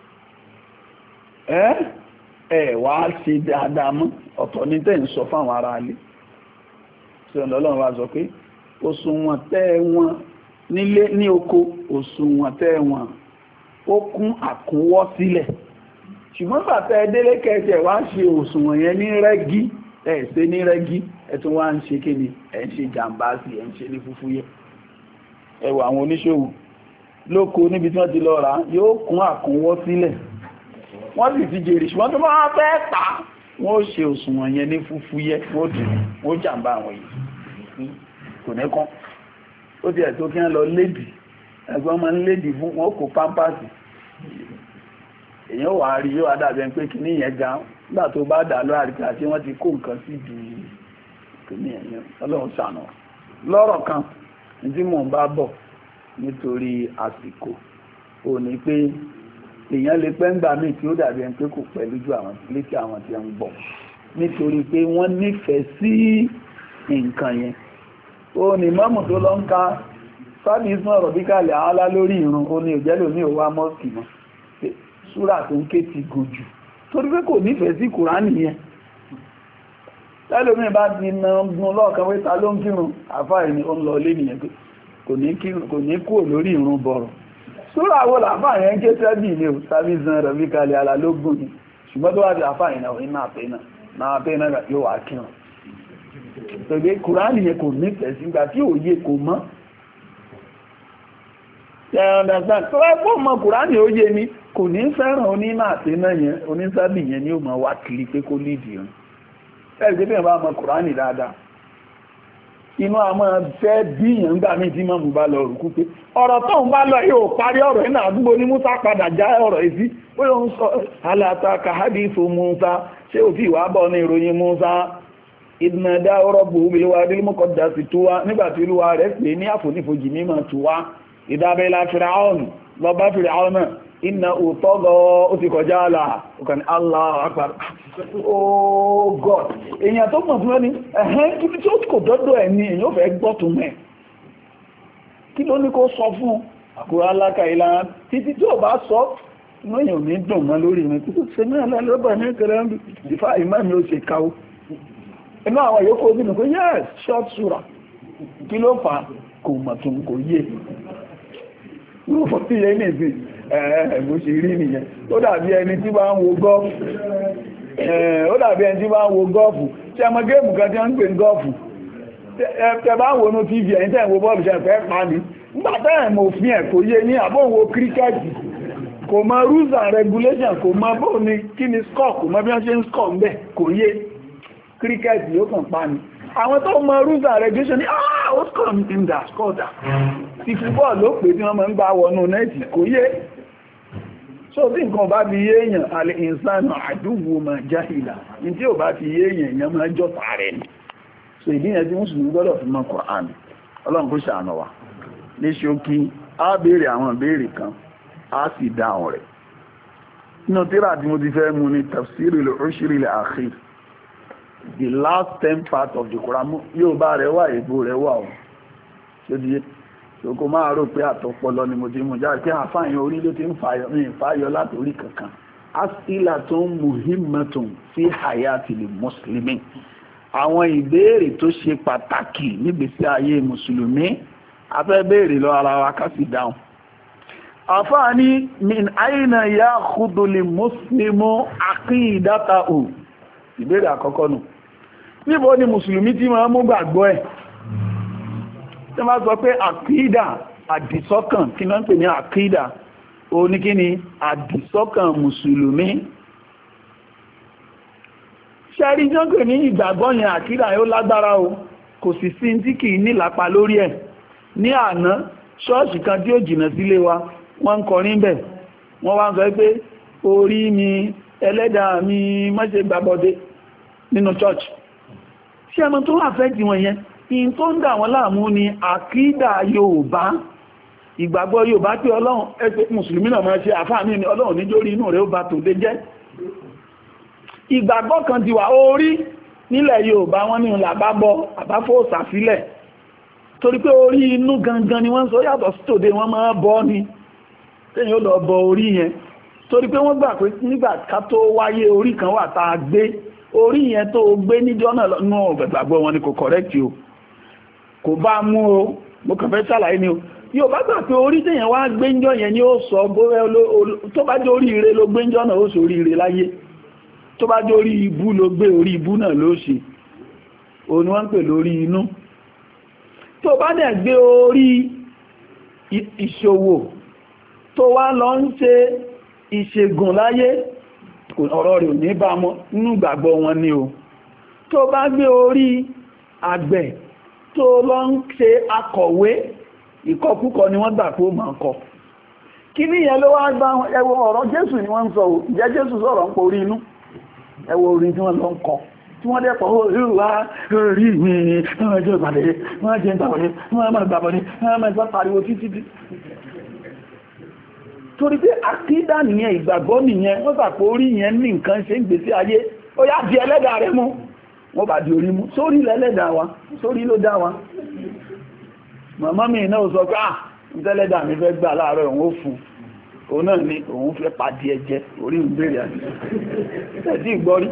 ẹ́ ẹ̀ wá ṣe dáadáa mọ́ ọ̀tọ̀ ní tẹ́ ń sọ fáwọn ará ilé Ọlọ́run wá sọ pé òṣùwọ̀n tẹ́ wọn nílé ní oko òṣùwọ̀n tẹ́ wọn ó kún àkúnwọ́ sílẹ̀ ṣùgbọ́n bàtẹ́ délé kẹsẹ̀ wá ṣe òṣùwọ̀n yẹn ní rẹ́gí ẹ̀ ṣe ní rẹ́gí ẹ̀ tún wá ń ṣe kíni ẹ̀ ń ṣe jàǹbá sí ẹ̀ ń ṣe ní fúfúyẹ́ ẹ wo àwọn oníṣòwò lóko níbi tí wọ́n ti lọ rà yóò kún àkúnwọ́ sílẹ̀ wọ́n sì ti jèrè ṣùgbọ́n tó máa fẹ́ tà wọ́n ó ṣe òṣùwọ̀n yẹn ní fúfúyẹ́ wọ́n jàǹbá àwọn yìí kò ní kán ó ti ẹ̀tọ́ kí wọ́n lọ lédì ẹgbọ́n máa ń lédì fún wọn kò pámpásì èyàn wà á rí yóò adábẹ́ pé kí ní ìyẹn ga nígbà tó bá dà lọ́ àríkà tí wọ́n ti kó nǹkan sí di kìíní ẹ̀yẹn ọlọ́run ṣàánú lọ́rọ̀ kan tí mò ń bá bọ̀ nítorí àsìkò ò ní pé èèyàn lè pẹ́ ń gbà míì tí ó dàbí ẹni pé kò pẹ́ lójú àwọn létí àwọn tí ń bọ̀ nítorí pé wọ́n nífẹ̀ẹ́ sí nǹkan yẹn ó ní mọ́mù tó lọ ń ka sábì ìsún ọ̀rọ̀ bí kàlẹ̀ àálá lórí ìrun ó ní òjẹ́lò ní òwá mọ́sùkì mọ́ súrà tó ń ké ti gòjù torí pé kò nífẹ̀ẹ́ sí kùránì yẹn lẹ́lòmí bá ti na gun lọ́ọ̀kan wé ta ló ń kírun àfáà ní ó ń lọ lé nìyẹn pé kò ní kúrò lórí ìrun bọ̀rọ̀ súrà wo làfáà yẹn ké sẹ́bì ní ò sábì ìsún ọ̀rọ̀ bí kàlẹ̀ àálá lógún ni ṣùgbọ́n tó wá ti àfáà yẹn náà iná àpẹ́ náà náà àpẹ́ náà yóò wá kírun tẹ̀gbẹ́ kùránì yẹn kò nífẹ̀ẹ́ sí ìgbà tí òye kò mọ́ ẹ̀rọ̀dàsán tó wá pọ̀ mọ́ kùránì ó yé ni kò ní fẹ́ràn onímọ̀ àtẹ́nà yẹn onísábì yẹn ni ó mọ̀ wá kiri pé kó lídìí rìn ẹ̀rì pé bá mọ̀ kùránì dáadáa inú àmọ́ fẹ́ bíyàn ń gbà mí tí mọ́ mú bá lọ rùkú pé ọ̀rọ̀ tó ń bá lọ yóò parí ọ̀rọ̀ iná àdúgbò ní Musa padà já ọ̀rọ̀ èsì ó yóò ń sọ alátaka hadithu Musa ṣé ò tí ìwà bọ̀ ní ìròyìn Musa ìdínàdá ọ̀rọ̀bù ìlúwàdí mọ́kọ̀dá sí túwá nígbàtí olúwa rẹ̀ pè ní àfonífojì mímọ̀ túwá ìdábẹ́lá Fíráùn lọ bá Fíráùn iná òtọ́gọ́ ó ti kọjá àlà ọkàn Allahu Akbar oh God èyàn tó mọ̀ fún ẹni ẹ̀hẹ́n kí tí ó kò dọ́dọ̀ ẹ̀ ní èyàn fẹ́ gbọ́tún mẹ́ kí ló ní kó sọ fún àkùrá aláka ìlànà títí tí ó bá sọ lóyìn ò ní dùn mọ́ lórí mi títí ṣe mẹ́rin lọ́bà ní kẹrẹ́ ń bí ìfà ìmọ̀ mi ó ṣe káwó inú àwọn yòókù ojú nìkan yes short sura kí ló fà kò mọ̀ tún kò yé ló fọ́ tí yẹ ní ìsìn ẹ̀ẹ̀bù ṣe rí nìyẹn ó dàbí ẹni tí bá ń wo gọ́ọ̀fù ó dàbí ẹni tí bá ń wo gọ́ọ̀fù tí a mọ géèmù kan tí wọ́n ń pè ní gọ́ọ̀fù tẹ bá ń wo ní tv ẹ̀yìn tẹ́ ń wo bọ́ọ̀lù ṣe fẹ́ pa ní nígbà tẹ́ẹ̀ mọ̀ òfin ẹ̀ kò yé ní àbóhùn wo kíríkẹ́ẹ̀tì kò mọ rules and regulations kò mọ bóò ní kí ni score kò mọ bí wọ́n ṣe ń score ń bẹ̀ kò yé kíríkẹ́ẹ̀tì yóò kàn pa ní àwọn tó mọ rules and regulations ní ah ó score ní dà score dà ti fi bọ́ọ̀lù ó pè tí wọ́n mọ̀ ń gbá wọnú nẹ́ẹ̀tì kò yé so bí nǹkan bá fi yé èèyàn alẹ́ ìsànà àdúgbò ma jáhìlá ní tí ò bá fi yé èèyàn èèyàn máa jọ tààrẹ ni so ìdíyàn tí mùsùlùmí gbọ́dọ̀ fi mọ́ Kùránì Ọlọ́run kó ṣàánú wa ní ṣókí á béèrè àwọn ìbéèrè kan á sì dáhùn rẹ̀ nínú tírà tí mo ti fẹ́ mú ní tafsirul ushril akhir the last ten part of the Quran yóò bá rẹ̀ wà èbó rẹ̀ wà ọ̀ ṣé ti yé ṣòkó máa rò pé àtọpọlọ ni mo ti mú jáde pé àfáàyàn orí ló ti ń fàyọ látorí kankan as'ilatun muhimmatun fi hayatil muslimin àwọn ìbéèrè tó ṣe pàtàkì nígbésí ayé mùsùlùmí afẹ́ béèrè lọ ara wa ká sì dáhùn àfáà ní min aina yakhudhu lil muslimu aqidatahu ìbéèrè àkọ́kọ́ nù níbo ni mùsùlùmí ti máa mú gbàgbọ́ ẹ̀ tí wọ́n bá sọ pé àkídà àdìsọ́kàn kí náà ń pè ní àkídà ó ní kí ni àdìsọ́kàn mùsùlùmí ṣẹ́rí jọ́gbẹ̀ ní ìgbàgbọ́ yẹn àkídà yóò lágbára o kò sì sí tí kì í nílapa lórí ẹ̀ ní àná ṣọ́ọ̀ṣì kan tí ó jìnà sílé wa wọ́n ń kọrin bẹ̀ wọ́n wá ń sọ pé orí mi ẹlẹ́dàá mi má ṣe gbàbọ̀dé nínú church ṣé ẹmọ tó wà fẹ́ jíwọn yẹn in tó ń dà wọ́n láàmú ni àkídà Yorùbá ìgbàgbọ́ Yorùbá pé Ọlọ́run ẹgbẹ́ mùsùlùmí náà máa ṣe àfáàní ni Ọlọ́run níjórí inú rẹ̀ ó bá tòde jẹ́ ìgbàgbọ́ kan ti wà orí nílẹ̀ Yorùbá wọ́n ní làbábọ́ àbáfò sàfilẹ̀ torí pé orí inú gangan ni wọ́n sọ yàtọ̀ sí tòde wọ́n máa bọ́ ni tẹ́yìn ó lọ bọ orí yẹn torí pé wọ́n gbà pé nígbà ká tó wáyé orí kan wà tá a gbé orí yẹn tó gbé níjọ́ náà lọ́nà ọ̀gbẹ̀gbàgbọ́ wọn ni kò correct o kò bá mú o mo kàn fẹ́ ṣàlàyé ni o yóò bá gbà pé orí tẹ́yìn wá gbéńjọ́ yẹn ni ó sọ tó bá jẹ́ orí ire ló gbéńjọ́ náà ó sọ orí ire láyé tó bá jẹ́ orí ibú ló gbé orí ibú náà ló ṣe òun wọ́n ń pè lórí inú tó bá dẹ̀ gbé orí ìṣòwò tó wá lọ ń ṣe ìṣègùn láyé ọ̀rọ̀ rẹ̀ ò ní bá mọ́ nínú ìgbàgbọ́ wọn ni o tó bá gbé orí àgbẹ̀ tó lọ ń ṣe akọ̀wé ìkọkúkọ ni wọ́n gbà pé ó máa kọ kí ní ìyẹn ló wá gbá ẹwọ ọ̀rọ̀ Jésù ni wọ́n ń sọ ìjẹ́ Jésù sọ̀rọ̀ ń pò orí inú ẹwọ orin tí wọ́n lọ ń kọ tí wọ́n dẹ́pọ̀ oríwá orí mi wọ́n jẹ́ ìpàdé wọ́n jẹ́ ìgbàbọ̀dé wọ́n máa gbàbọ̀dé wọ́n máa gbà pariwo títí torí pé àkídà nìyẹn ìgbàgbọ́ nìyẹn wọ́n gbà pé orí yẹn ní nǹkan ṣe ń gbèsè ayé ó yá di ẹlẹ́dà rẹ mú wọ́n bá di orí mú sórí lẹ́lẹ́dà wa sórí ló dá wa màmá mi náà sọ pé ah ìtẹ́lẹ́dà mi fẹ́ gbà láàárọ̀ òun ó fún òun náà ni òun fẹ́ pàdé ẹjẹ́ orí ń bèèrè àti ẹ̀dí ìgbọ́rí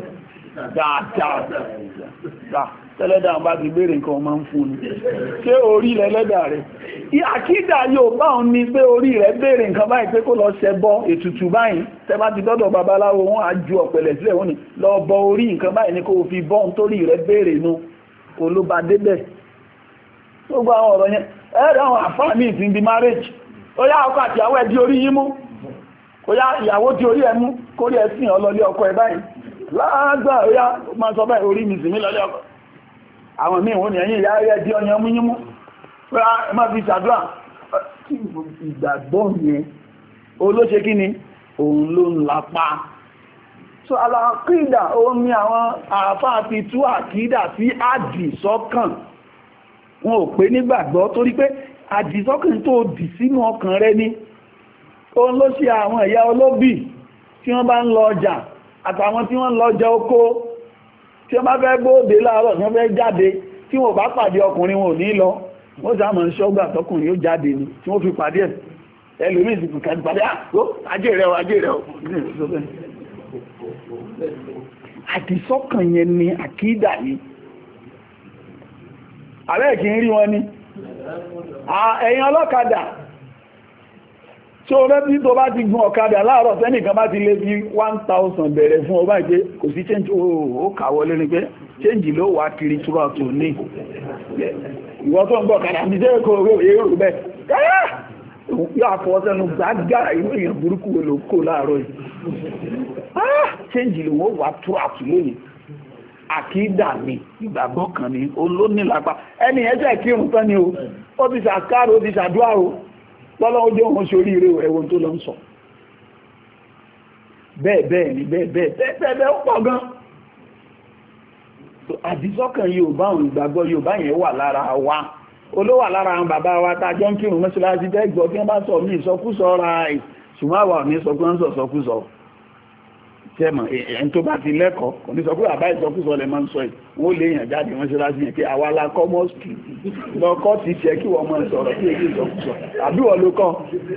dáadáa tẹ́lẹ́dà bá ti bèèrè nǹkan máa ń fún ní ṣé orí lẹ́lẹ́dà rẹ̀ àkídà yóò bá òun ní pé orí rẹ̀ bèèrè nǹkan báyìí pé kó lọ ṣẹbọ ètùtù báyìí tẹ́ bá ti dọ́dọ̀ babaláwo wọn á ju ọ̀pẹ̀lẹ̀ sílẹ̀ wọ́n ní lọ bọ orí nǹkan báyìí ní kó fi bọ́ nítorí rẹ̀ bèèrè nu kò ló bá débẹ̀ gbogbo àwọn ọ̀rọ̀ yẹn ẹ̀rẹ̀ àwọn àfáà ní ìsìn di marriage ó yá ọkọ àti ìyàwó ẹ̀ di orí yín mú ó yá ìyàwó di orí ẹ̀ mú kórí ẹ̀ sìn ọlọ́lé ọkọ ẹ̀ báyìí láàgbà ó yá máa sọ báyìí orí mi sì mí lọ́lé ọkọ àwọn míì wọ́n ní ẹ̀yìn ìyá rẹ̀ di ọyàn mú yín mú má fi ṣàdúrà ìgbàgbọ́ yẹn olóṣe kí ni òun ló ń lápá so alákídà ó ní àwọn àfáà fi tú àkídà sí àdìsọ́kàn wọn ò pé nígbàgbọ́ torí pé àdìsọ́kàn tó dì sínú ọkàn rẹ ní òun ló ṣe àwọn ẹ̀yà olóbì tí wọ́n bá ń lọ ọjà àtàwọn tí wọ́n ń lọ ọjà oko tí wọ́n bá fẹ́ gbóòdé láàárọ̀ tí wọ́n fẹ́ jáde tí wọ́n bá pàdé ọkùnrin wọn ò ní lọ wọ́n sá mọ̀ ń ṣọ́gbà tọkùnrin yóò jáde ni tí wọ́n fi pàdé ẹ̀ ẹlòmíì sì kùkà pàdé àkó ajé rẹ̀ o ajé rẹ̀ o àdìsọ́kàn yẹn ni àkídà yìí ààrẹ kì í rí wọn ni ẹ̀yin ọlọ́kadà tí ó rẹ́bí tó bá ti gun ọ̀kadà láàárọ̀ tẹ́nìkan bá ti lé bí one thousand bẹ̀rẹ̀ fún ọba ìpé kò sí change ó kàwọlé ní pé change ló wà kiri throughout to ní ìwọ́n tó ń bọ̀ kàdà bí jẹ́ kò èrò bẹ́ yóò àfọwọ́sẹ́nu gbágbá ìwé èèyàn burúkú ló kó láàárọ̀ yìí change ló wọ́n wà throughout lónìí àkídà ni ìgbàgbọ́ kan ni olónílápá ẹni ẹjẹ́ kírun tán ni o ó ti ṣàkárò ó ti ṣàdúrà o lọ́lọ́ ojú ohun ṣorí ire ẹ̀wọ̀n tó lọ ń sọ bẹ́ẹ̀ bẹ́ẹ̀ ni bẹ́ẹ̀ bẹ́ẹ̀ bẹ́ẹ̀ bẹ́ẹ̀ ó pọ̀ gan àdìsọ́kàn Yorùbá òun ìgbàgbọ́ Yorùbá yẹn wà lára wa olówà lára àwọn bàbá wa tàjọ ń kírun mọ́ṣáláṣí tẹ́ gbọ́ tí wọ́n bá sọ ní ìsọkúsọ ra ẹ̀ ṣùgbọ́n àwa ò ní sọ pé wọ́n sọ sọkúsọ tẹ́mọ̀ ẹ̀yẹn tó bá ti lẹ́kọ̀ọ́ kò ní sọ pé àbá ìsọkúsọ lẹ máa ń sọ ẹ̀ wọ́n lè yàn jáde mọ́ṣáláṣí yẹn pé àwa la kọ́ mọ́sùkì lọ́kọ́ ti ṣe kí wọ́n máa sọ̀rọ̀ sí èdè ìsọkúsọ àbí wọ́n ló kọ́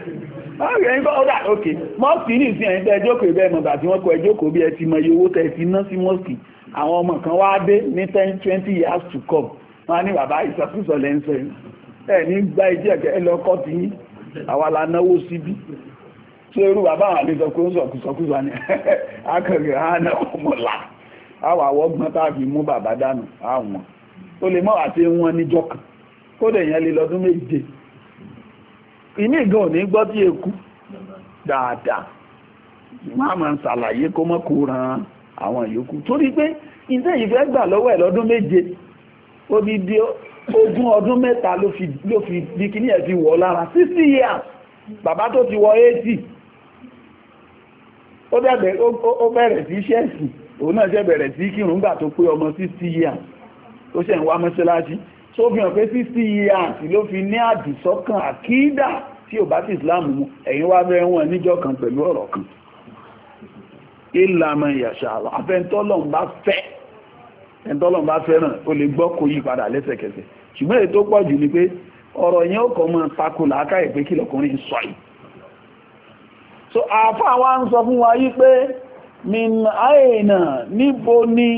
mọ́sùkì ní ìsìn ẹ̀yìn tẹ́ jókòó bẹ́ẹ̀ mọ̀ bàtí wọ́n kọ ẹjókòó bí ẹ ti mọ iye owó tẹ́ ti ná sí mọ́sùkì àwọn ọmọ kan wá dé ní ten twenty years to come wọ́n á ní bàbá ìsọkúsọ lẹ́ ń sọ ẹ̀ ní gbá ẹjẹ́ ẹ̀kẹ́ ẹ lọ́kọ́ ti yín àwa la náwó síbí tí orú bàbá àwọn àlejò kó ń sọkúsọkúsọ ní akẹ̀rẹ̀ àánà ọmọlá àwọ̀ àwọ̀gbọ́n tàbí mú bàbá dànù àwọn ó lè mọ́ àti wọn níjọ́ kan kódà èèyàn lè lọ́dún méje ìní ìgan ò ní gbọ́ tí ekú dáadáa máa máa ń ṣàlàyé kó mọ́ kó ran àwọn ìyókù torí pé ìdẹ́ yìí fẹ́ gbà lọ́wọ́ ẹ̀ lọ́dún méje ó bí di ogún ọdún mẹ́ta ló fi ló fi bí kíní ẹ̀ fi wọ̀ lára sixty years bàbá tó ti wọ eighty ó bẹ̀rẹ̀ sí ṣẹ́ẹ̀sì òun náà ṣe bẹ̀rẹ̀ sí kírun gbà tó pé ọmọ sixty years ó ṣe ń wá mọ́ṣáláṣí tó fi hàn pé sixty years ló fi ní àdìsọ́kàn àkídà tí ò bá ti Islam mú ẹ̀yin wá bẹ́ẹ̀ wọn níjọ́ kan pẹ̀lú ọ̀rọ̀ kan ìlànà ìyàṣà àfẹ́ntọ́lọ́n bá fẹ́ ẹ̀ntọ́lọ́n bá fẹ́ràn ó lè gbọ́ kó yí padà lẹ́sẹ̀kẹsẹ̀ ṣùgbọ́n èyí tó pọ̀ jù ní pé ọ̀rọ̀ yẹn ó kọ́ mọ́ takò làákàyè pé kí lọkùnrin sọ yìí so àfáà wa ń sọ fún wa yí pé min àìnà níbo ni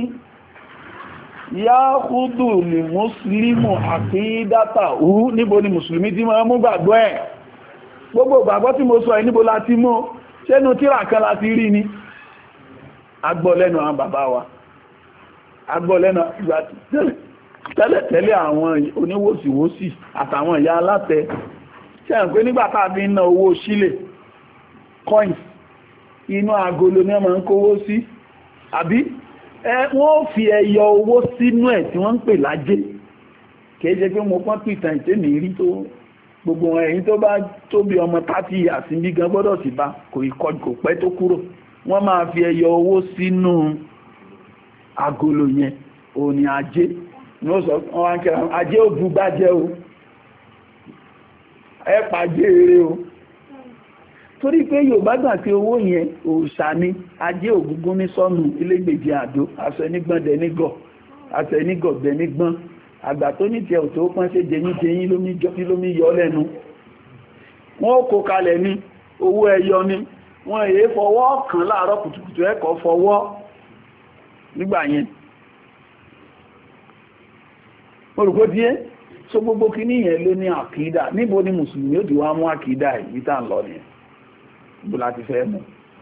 yáhùdù lè mùsùlùmù àkídátà hù níbo ni mùsùlùmí tí máa mú gbàgbọ́ ẹ̀ gbogbo gbàgbọ́ tí mo sọ ẹ̀ níbo láti mú ṣẹ́nu tírà kan láti rí ni agbọ́lẹ́nu àwọn bàbá wa agbọ́lẹ́nu tẹ́lẹ̀tẹ́lẹ̀ àwọn oníwòsíwòsí àtàwọn ìyá alátẹ ṣe ń pé nígbà tá a fi ń ná owó sílẹ̀ coins inú agolo ní ọmọ ń kówó sí àbí ẹ wọ́n fi ẹyọ owó sínú ẹ̀ tí wọ́n ń pè lájé kìí ṣe pé mo pọ́n pìtàn ìtẹ́mì rí tó gbogbo ẹ̀yìn tó bá tó bí ọmọ thirty years bí gan gbọ́dọ̀ sí bá kò pẹ́ tó kúrò wọ́n máa fi ẹyọ owó sínú agolo yẹn òní ajé ní ó sọ wọ́n wá ń kẹ́ra ajé ò búgbájẹ́ o ẹ̀pà jẹ́ eré o torí pé Yorùbá gbà pé owó yẹn òòṣà ni ajé ògúngún ní sọ́nù ilégbèjì àdó aṣọ ẹnigbọ́n dẹnigọ̀ aṣọ ẹnigọ̀ dẹnigbọ́n àgbà tó ní tiẹ̀ tó pọ́n ṣe jẹyìn jẹyìn lómi yọ lẹ́nu wọ́n kó kalẹ̀ ní owó ẹyọ ni wọ́n èé fọwọ́ kàn láàárọ̀ kùtùkùtù ẹ̀kọ́ fọwọ́ nígbà yẹn olùkó díẹ̀ so gbogbo kí ní yẹn ló ní àkídà níbo ni mùsùlùmí ó ti wá mú àkídà ìbítà ń lọ nìyẹn bó láti fẹ́ mú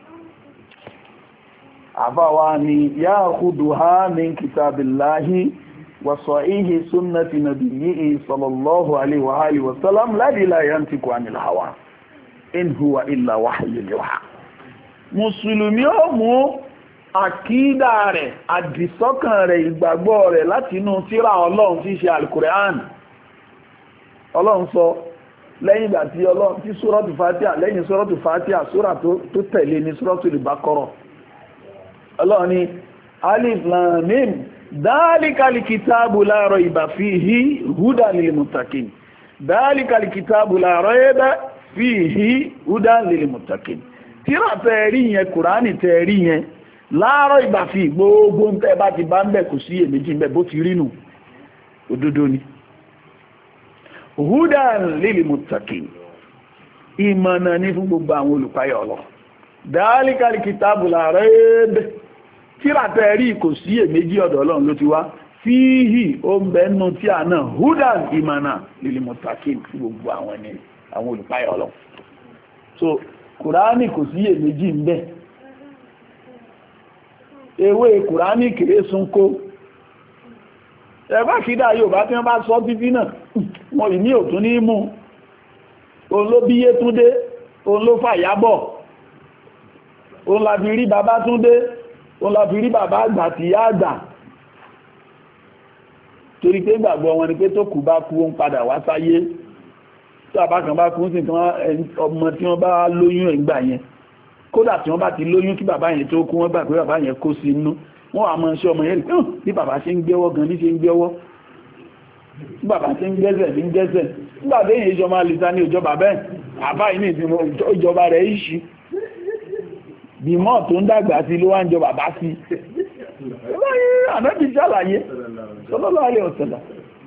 àbáwá ni ya'khuduha min kitabillahi wa sahihi sunnati nabiyyi sallallahu alaihi wa alihi wa sallam alladhi la yantiqu anil hawa in huwa illa wahyun yuha mùsùlùmí ó mú àkídà rẹ̀ àdìsọ́kàn rẹ̀ ìgbàgbọ́ rẹ̀ láti inú tírà Ọlọ́run tí ṣe al-Qur'an Ọlọ́run sọ lẹ́yìn ìgbà tí Ọlọ́run tí súrọ́tù Fatiha lẹ́yìn súrọ́tù Fatiha súrà tó tẹ̀lé ní súrọ́tù Al-Baqarah Ọlọ́run ní alif lam mim dhalikal kitabu la rayba fihi hudan lil muttaqin dhalikal kitabu la rayba fihi hudan lil muttaqin tírà tẹ́ẹ̀rí yẹn Kùránì tẹ́ẹ̀rí yẹn láàárọ̀ ìgbà fi gbogbo ń tẹ́ bá ti bá ń bẹ̀ kò sí èméjì ń bẹ̀ bó ti rínú òdodo ni hudan lil muttaqin ìmọ̀nà ní fún gbogbo àwọn olùpáyà Allah dhalikal kitabu la rayb tírà tẹ́ẹ̀rí kò sí èméjì ọ̀dọ̀ Ọlọ́run ló ti wá fíhì ó ń bẹ nínú tí a náà hudan ìmọ̀nà lil muttaqin fún gbogbo àwọn ẹni àwọn olùpáyà Allah so Kùránì kò sí èméjì ń bẹ ewé Kùránì kìí súnkó ẹgbẹ́ kìdá Yorùbá tí wọ́n bá sọ títí náà wọ́n ìní òtún ní mú òun ló bí Yétúndé òun ló fàyábọ̀ òun la fi rí bàbá Túndé òun la fi rí bàbá àgbà tí yá àgbà torí pé gbàgbọ́ wọn ni pé tó kù bá kú ó ń padà wá sáyé tí àbá kan bá kú sí ọmọ tí wọ́n bá lóyún ìgbà yẹn kódà tí wọ́n bá ti lóyún kí bàbá yẹn tó kú wọ́n gbà pé bàbá yẹn kó sí inú wọ́n wà mọ́ ṣe ọmọ yẹn rí bí bàbá ṣe ń gbẹ́wọ́ gan ní ṣe ń gbẹ́wọ́ bí bàbá ṣe ń gbẹ́sẹ̀ ní gbẹ́sẹ̀ nígbà tí èyí ìjọba lìta ní ìjọba bẹ́ẹ̀ àbá yìí ní ìjọba rẹ̀ ìṣí bí mọ́ tó ń dàgbà sí ló wá ń jọ bàbá sí ànábì ṣàlàyé sallallahu alaihi wasallam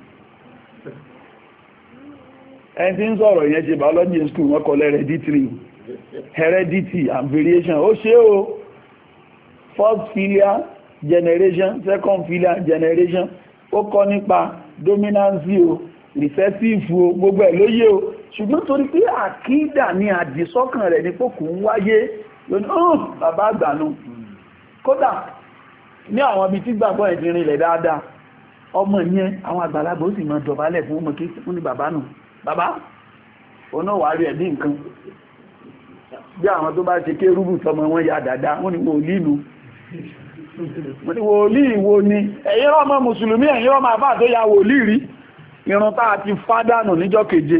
ẹni tí ń sọ̀rọ̀ yẹn ṣe biology school wọ́n kọ́ hereditary heredity and variation ó ṣe o first filial generation second filial generation ó kọ́ nípa dominance o recessive o gbogbo ẹ̀ lóyé o ṣùgbọ́n torí pé àkídà ní àdìsọ́kàn rẹ̀ ní pòkù ń wáyé lónìí ọ́n bàbá àgbànú kódà ní àwọn ibi tí gbàgbọ́ ẹ̀ ti rinlẹ̀ dáadáa ọmọ yẹn àwọn àgbàlagbà ó sì máa dọ̀bálẹ̀ fún ọmọ kéèkéé fún ní bàbá nù bàbá ọ̀nà wà rí ẹ̀bí nǹkan bí àwọn tó bá ṣe kérúbù tọmọ wọn ya dàdá wọ́n ni wòlíì nù wọ́n ni wòlíì wo ni ẹ̀yin ọmọ mùsùlùmí ẹ̀yin ọmọ àfáà tó ya wòlíì rí irun táà ti fádánù níjọ́ keje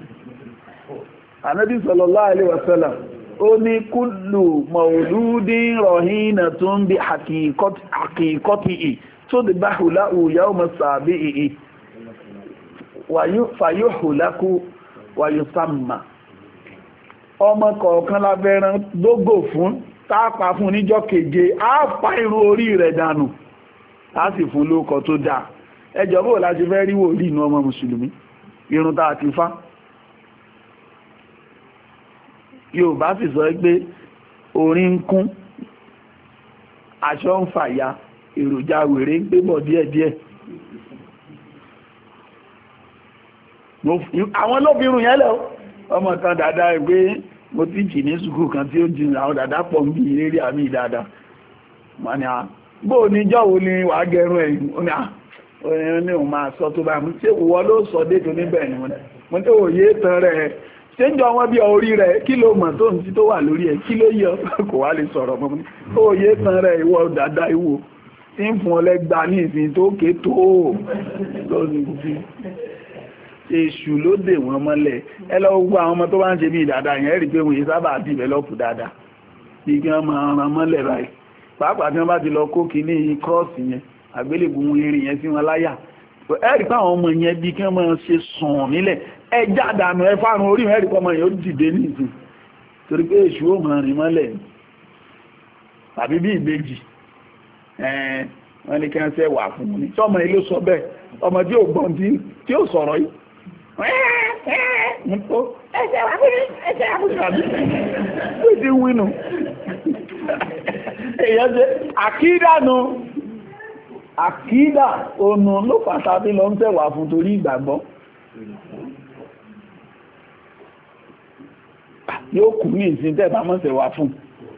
Ànábì sallallahu alaihi wasallam ó ní kullu mawludin rahinatun bi haqiqatihi tudbahu lahu yawma sabihi wa fayuhlaku wa yusamma ọmọ kọ̀ọ̀kan lábẹ́ran dógò fún tápa fún níjọ́ keje á pa irun orí rẹ̀ dànù á sì fún lóókọ tó dáa ẹjọ́ bó láti fẹ́ rí wòlíì inú ọmọ mùsùlùmí irun tá ti fá Yorùbá sì sọ pé orí ń kún aṣọ ń fàya èròjà wèrè ń gbé bọ̀ díẹ̀díẹ̀ àwọn lóbìnrin yẹn lẹ́ ọmọ kan dáadáa ẹgbẹ́ mo ti jì ní sùkúù kan tí ó jìn àwọn dáadáa pọ̀ ń bí ìrírí àmì dáadáa ma ni a bó ní jọ́wọ́ ni wà gẹrun ẹ̀yìn ó ní à ó ní òun máa sọ tó bá mú tí òwò ló sọ dé tó níbẹ̀ ni mo ní òye tán rẹ̀ ṣe ń jọ wọn bí orí rẹ̀ kí ló mọ̀ tó ń tí tó wà lórí ẹ̀ kí ló yọ kò wá lè sọ̀rọ̀ mọ́ òye tán rẹ̀ ìwọ dáadáa ìwò tí ń fún ọlẹ́gbà ní ìsìn tó ké tó lọ́sìn èṣù ló dè wọ́n mọ́lẹ̀ ẹ lọ gbogbo àwọn ọmọ tó bá ń ṣe bí dáadáa yẹn rí pé wọ́n yìí sábà dìvẹ́lọ́pù dáadáa bí kí wọ́n máa ran mọ́lẹ̀ báyìí pàápàá tí wọ́n bá ti lọ kó kí ní kírọ́ọ̀sì yẹn àgbélébùn irin yẹn sí wọn láyà ẹ rí pé àwọn ọmọ yẹn bí kí wọ́n máa ṣe sùn nílẹ̀ ẹ jádànù ẹ fárun orí ẹ rí pé ọmọ yẹn ó dìde ní ìsìn torí pé èṣù ó máa rìn mọ́lẹ̀ tàbí bí ìbejì wọ́n ní kí wọ́n ṣe wà fún un ní sọ́mọ ilé sọ bẹ́ẹ̀ ọmọ tí ó gbọ́n tí ó sọ̀rọ̀ yìí ẹ̀ṣẹ̀ wà fún ẹ̀ṣẹ̀ wà fún ìrọ̀bí tó ti wínú èyàn ṣe àkídànù àkídà ònà ló pàtàkì lọ ń tẹ̀wà fún torí ìgbàgbọ́ yóò kù ní ìsìn tẹ́bà mọ́ tẹ̀wà fún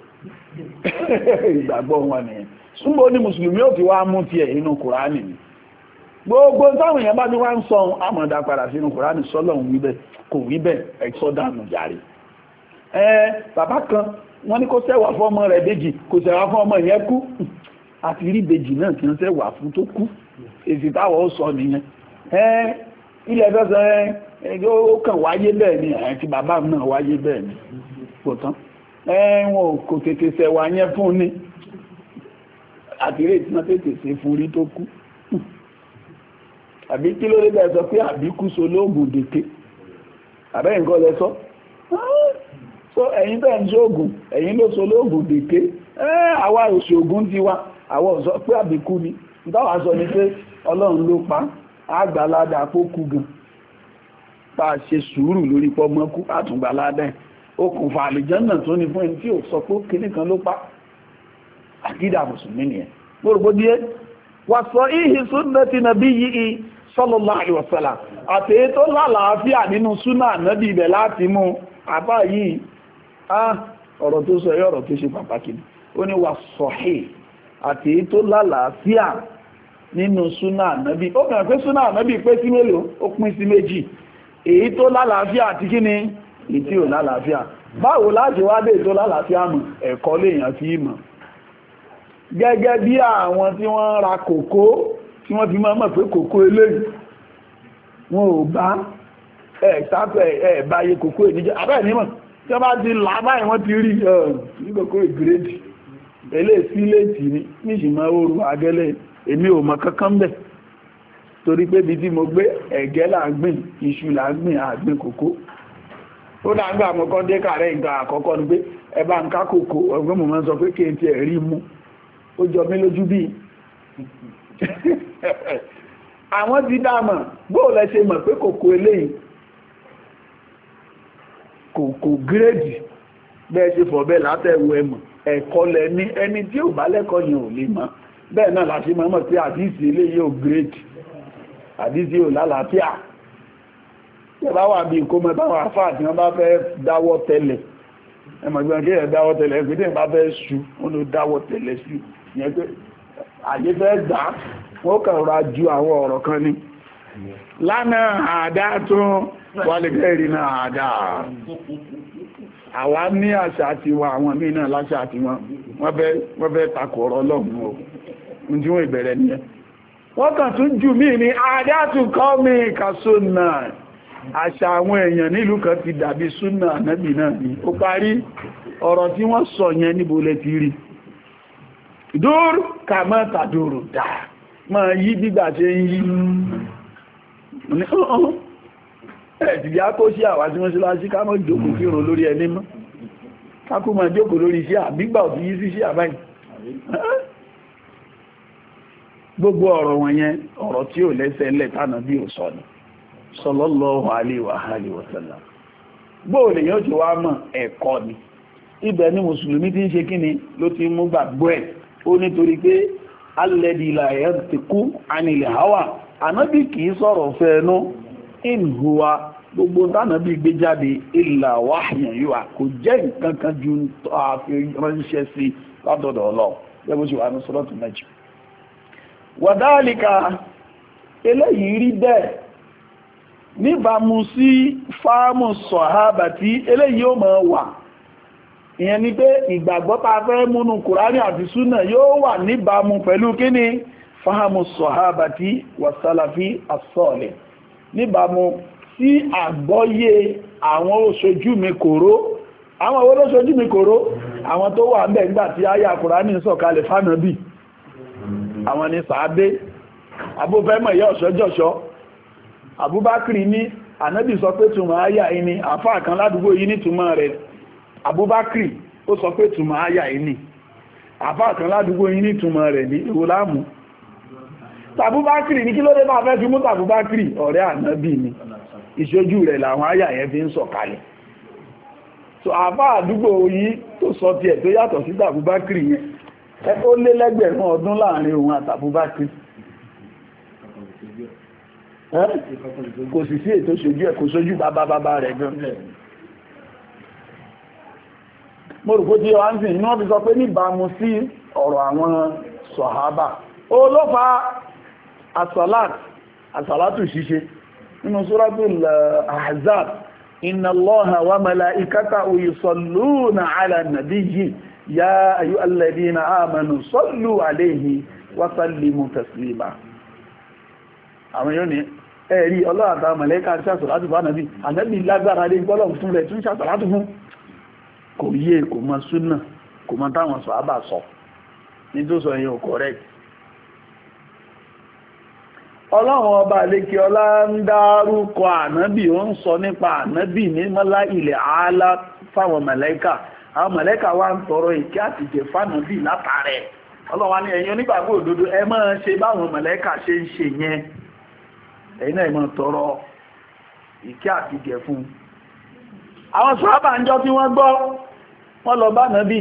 ìgbàgbọ́ wọn nìyẹn súnmọ́ ní mùsùlùmí ò ti wá mú tiẹ̀ inú Kùránì ni gbogbo táwọn èèyàn bá ní wá ń sọ àmọ̀dá padà sínú Kùránì sọ́lọ̀hún wíbẹ̀ kò wíbẹ̀ ẹ̀sọ́dánù jàre ẹ bàbá kan wọ́n ní kó ṣẹ̀wà fún ọmọ rẹ̀ bèjì kò ṣẹ̀wà fún ọmọ yẹn kú àti rí bèjì náà kí wọ́n ṣẹ̀wà fún tó kú èsì táwọn ó sọ nìyẹn ẹ ilẹ̀ fẹ́sẹ̀ ẹ ó kàn wáyé bẹ́ẹ̀ ni àti bàbá náà wáyé bẹ́ẹ̀ ni kò tán ẹ wọn kò tètè ṣẹ̀wà yẹn fún ni àti rí tí wọ́n tètè ṣe fún rí tó kú àbí kí ló lé bẹ́ẹ̀ sọ pé àbíkú so lóògùn dèké àbẹ́ nǹkan lẹ sọ so ẹ̀yin tẹ́ ń ṣóògùn ẹ̀yin ló so lóògùn dèké àwa òṣògùn ti wá àwọn sọ pé àbíkú ni ìtawà sọ ni pé Ọlọ́run ló pa àgbàládà kó kú gan bá ṣe sùúrù lórí pọ́mọ́kú àtùngbàládà okùnfà àlùjànnà tó ní fún ẹni tí ò sọ pé kíní kan ló pa àkídà mùsùlùmí nìyẹn gbogbo díẹ̀ wà sọ ìhì sunnati nabiyyi sallallahu alaihi wasallam àti tó lálàáfíà nínú súnà ànábì ibẹ̀ láti mú àbá yìí á ọ̀rọ̀ tó sọ ọ̀rọ̀ tó ṣe pàtàkì ní ó ní wà sahih àti tó lálàáfíà nínú súnà ànábì ó kàn pé súnà ànábì pé sí mélòó ó pín sí méjì èyí tó lálàáfíà àti kí ni èyí tí ò lálàáfíà báwo láti wá dé tó lálàáfíà mọ̀ ẹ̀kọ́ lèèyàn fi mọ̀ gẹ́gẹ́ bí àwọn tí wọ́n ra kòkó tí wọ́n fi mọ́ pé kòkó eléyìí wọn ò bá ẹ̀ sáfẹ́ ẹ̀ báyé kòkó ènìjẹ́ abẹ́ nímọ̀ tí wọ́n bá ti làbáyé wọ́n ti rí ní kòkó ìgírèdì eléyìí síléètì ní níṣìmọ̀ oòrùn agẹ́lẹ̀ èmi ò mọ̀ kankan bẹ̀ torí pé bí tí mo gbé ẹ̀gẹ́ là ń gbìn iṣu là ń gbìn àgbìn kòkó ó dágbà àmọ́kọ́ dé kàrẹ́ nǹkan àkọ́kọ́ ni pé ẹ bá ń ká kòkó ọgbọ́n mo máa ń sọ pé kí n ti ẹ̀rí mú ó jọ mí lójú bí àwọn ti dámọ̀ bóò lẹ ṣe mọ̀ pé kòkó eléyìí kòkó gírèdì bẹ́ẹ̀ ṣe fọ̀ bẹ́ẹ̀ látẹ̀wò ẹmọ̀ ẹ̀kọ́ lẹ ní ẹni tí ò bá lẹ́kọ̀ọ́ yẹn ò lè mọ̀ bẹ́ẹ̀ náà láti mọ̀ mọ̀ pé àdíìsì eléyìí ò gírèdì àdíìsì ò lálàáfíà yẹ̀bá wà bí kó mọ́ táwọn àfáà tí wọ́n bá fẹ́ dáwọ́ tẹ́lẹ̀ ẹmọ̀gbọ́n kí ẹ̀ dáwọ́ tẹ́lẹ̀ ẹgbẹ́ tí wọ́n bá fẹ́ ṣu wọ́n ló dáwọ́ tẹ́lẹ̀ sí ìyẹn pé àyè fẹ́ gbà wọ́n kàn ra ju àwọn ọ̀rọ̀ kan ní lánàá àdá tún wálẹ̀gẹ́rì náà àdá àwa ní àṣà àti wọn àwọn míì náà láṣà àti wọn wọ́n fẹ́ takò ọ̀rọ̀ Ọlọ́run o ní tí wọ́n ìbẹ̀rẹ̀ nìyẹn wọ́n kàn tún jù mí ní àdá tún kọ́ mi kà súnà àṣà àwọn èèyàn nílùú kan ti dàbí súnà ànábì náà ni ó parí ọ̀rọ̀ tí wọ́n sọ yẹn níbo lẹ ti rí dúró kà mọ́ tàdúrò dáa máa yí gbígbà tí ń yí ní ọ̀hún ẹ̀tìyà kó sí àwà tí wọ́n sí láti ká mọ́ jókòó kí rò lórí ẹni mọ́ kákú mọ́ jókòó lórí iṣẹ́ àbígbà òtí yí sí sí àbáyì gbogbo ọ̀rọ̀ wọn yẹn ọ̀rọ̀ tí ò lẹ́sẹ̀ lẹ̀ tánà bí ò sọ ni sallallahu alaihi wa alihi wa sallam bóò lè yóò ti wá mọ̀ ẹ̀kọ́ ni ibẹ̀ ni mùsùlùmí ti ń ṣe kíni ló ti mú gbàgbọ́ ẹ̀ ó nítorí pé alẹ́dì la yantiqu anil hawa ànábì kìí sọ̀rọ̀ fẹ́ẹ̀nú in huwa gbogbo tánàbí gbé jáde illa wahyan yuha kò jẹ́ nǹkan kan ju àfi ránṣẹ́ sí látọ̀dọ̀ Ọlọ́run gẹ́gẹ́ bó ṣe wà ní suratu Najm wa dhalika eléyìí rí bẹ́ẹ̀ níbàámu sí fáàmù sọ̀hábàtí eléyìí ó máa wà ìyẹn ni pé ìgbàgbọ́ ta fẹ́ múnú Kùránì àti Súnà yóò wà níbàámu pẹ̀lú kíni fáàmù sọ̀hábàtí wàsálàfí as-salih níbàámu sí àgbọ́yé àwọn oṣojú mi kòró àwọn owó lóṣojú mi kòró àwọn tó wà ńbẹ̀ nígbà tí àyà Kùránì sọ̀kalẹ̀ fánàbì àwọn ni sàábé abúfẹ́mọ̀ ìyá ọ̀ṣọ́jọ́ṣọ́ Abubakri ní ànábì sọ pé túmọ̀ àyà yìí ni àfáà kan ládùúgbò yìí ní túmọ̀ rẹ̀ Abubakri ó sọ pé túmọ̀ àyà yìí ni àfáà kan ládùúgbò yìí ní túmọ̀ rẹ̀ ní ìwò láàmú tàbúbákìrì ní kí ló dé máa fẹ́ fi mú tàbúbákìrì ọ̀rẹ́ ànábì ni ìṣojú rẹ̀ làwọn àyà yẹn fi ń sọ̀kalẹ̀ so àfáà àdúgbò yìí tó sọ tiẹ̀ tó yàtọ̀ sí tàbúbákìrì yẹn ó lé lẹ́gbẹ̀rún ọdún láàrin òun àtàbúbákìrì kò sì sí ètò ṣojú ẹ̀ kò ṣojú bàbá bàbá rẹ̀ gan mo rò pé tí wọ́n ń sìn ní wọ́n fi sọ pé níbàámu sí ọ̀rọ̀ àwọn sọ̀hábà ó ló fa asọ́lát asọ́látù ṣíṣe nínú suratul Ahzab inna Allaha wa malaikatahu yusalluna ala nabiyyi ya ayyuhal ladina amanu sallu alayhi wa sallimu taslima àwọn yóò ní ẹ̀rí ọlọ́àtà mọ̀lẹ́ká ṣàṣọ̀látù bá nàbí ànábì lágbára lé gbọ́lọ̀ fún rẹ̀ tún ṣàṣọ̀látù fún kò yé kò mọ̀ súnà kò mọ̀ táwọn sọ àbà sọ ní tó sọ yẹn ò correct ọlọ́run ọba àlékè ọlá ń dárúkọ ànábì ó ń sọ nípa ànábì ní mọ́lá ilẹ̀ àálá fáwọn mọ̀lẹ́ká àwọn mọ̀lẹ́ká wá ń tọrọ ìkẹ́ àtìjẹ fánàbì látàrẹ ọlọ́run wá ní ẹ̀yin onígbàgbọ́ òdodo ẹ máa ṣe báwọn mọ̀lẹ́ká ṣe ń ṣe yẹn ẹ̀yin náà máa tọrọ ìkẹ́ àtìjẹ fún àwọn sàhábà ń jọ tí wọ́n gbọ́ wọ́n lọ bá nàbì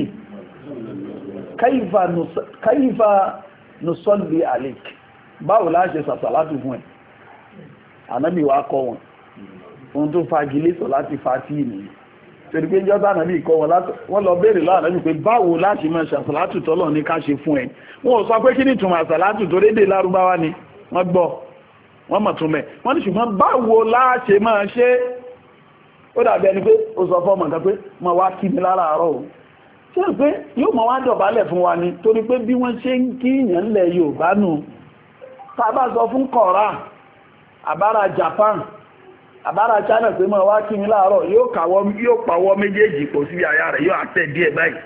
káyífà nùsọ́lì àlèk báwo la ṣe sàṣàlátù fún ẹ̀ ànábì wá kọ́ wọn ohun tó fagilé sọ láti fa tí ìnìyàn torí pé jọ́ta ànábì kọ́ wọn wọ́n lọ béèrè lọ́wọ́ ànábì pé báwo láti mọ́ sàṣàlátù tọ́lọ̀ ní ká ṣe fún ẹ̀ wọ́n ò sọ pé kí ni ìtumọ̀ àṣàlátù tó rédè lárúbáwá ni wọ́n gbọ́ wọ́n mọ̀ tún mẹ́ wọ́n ní ṣùgbọ́n báwo la ṣe máa ṣe ó dàbí ẹni pé ó sọ fọ́mọ nǹkan pé mọ̀ wá kí mi láràárọ̀ o ṣé pé yóò mọ̀ wá dọ̀bálẹ̀ fún wa ni torí pé bí wọ́n ṣe ń kí ìyàn ńlẹ̀ Yorùbá nù tàbá sọ fún kọ̀ọ̀rá àbára Japan àbára China pé mọ̀ wá kí mi láàárọ̀ yóò pàwọ́ méjèèjì pọ̀ sí àyà rẹ̀ yóò àtẹ̀ díẹ̀ báyìí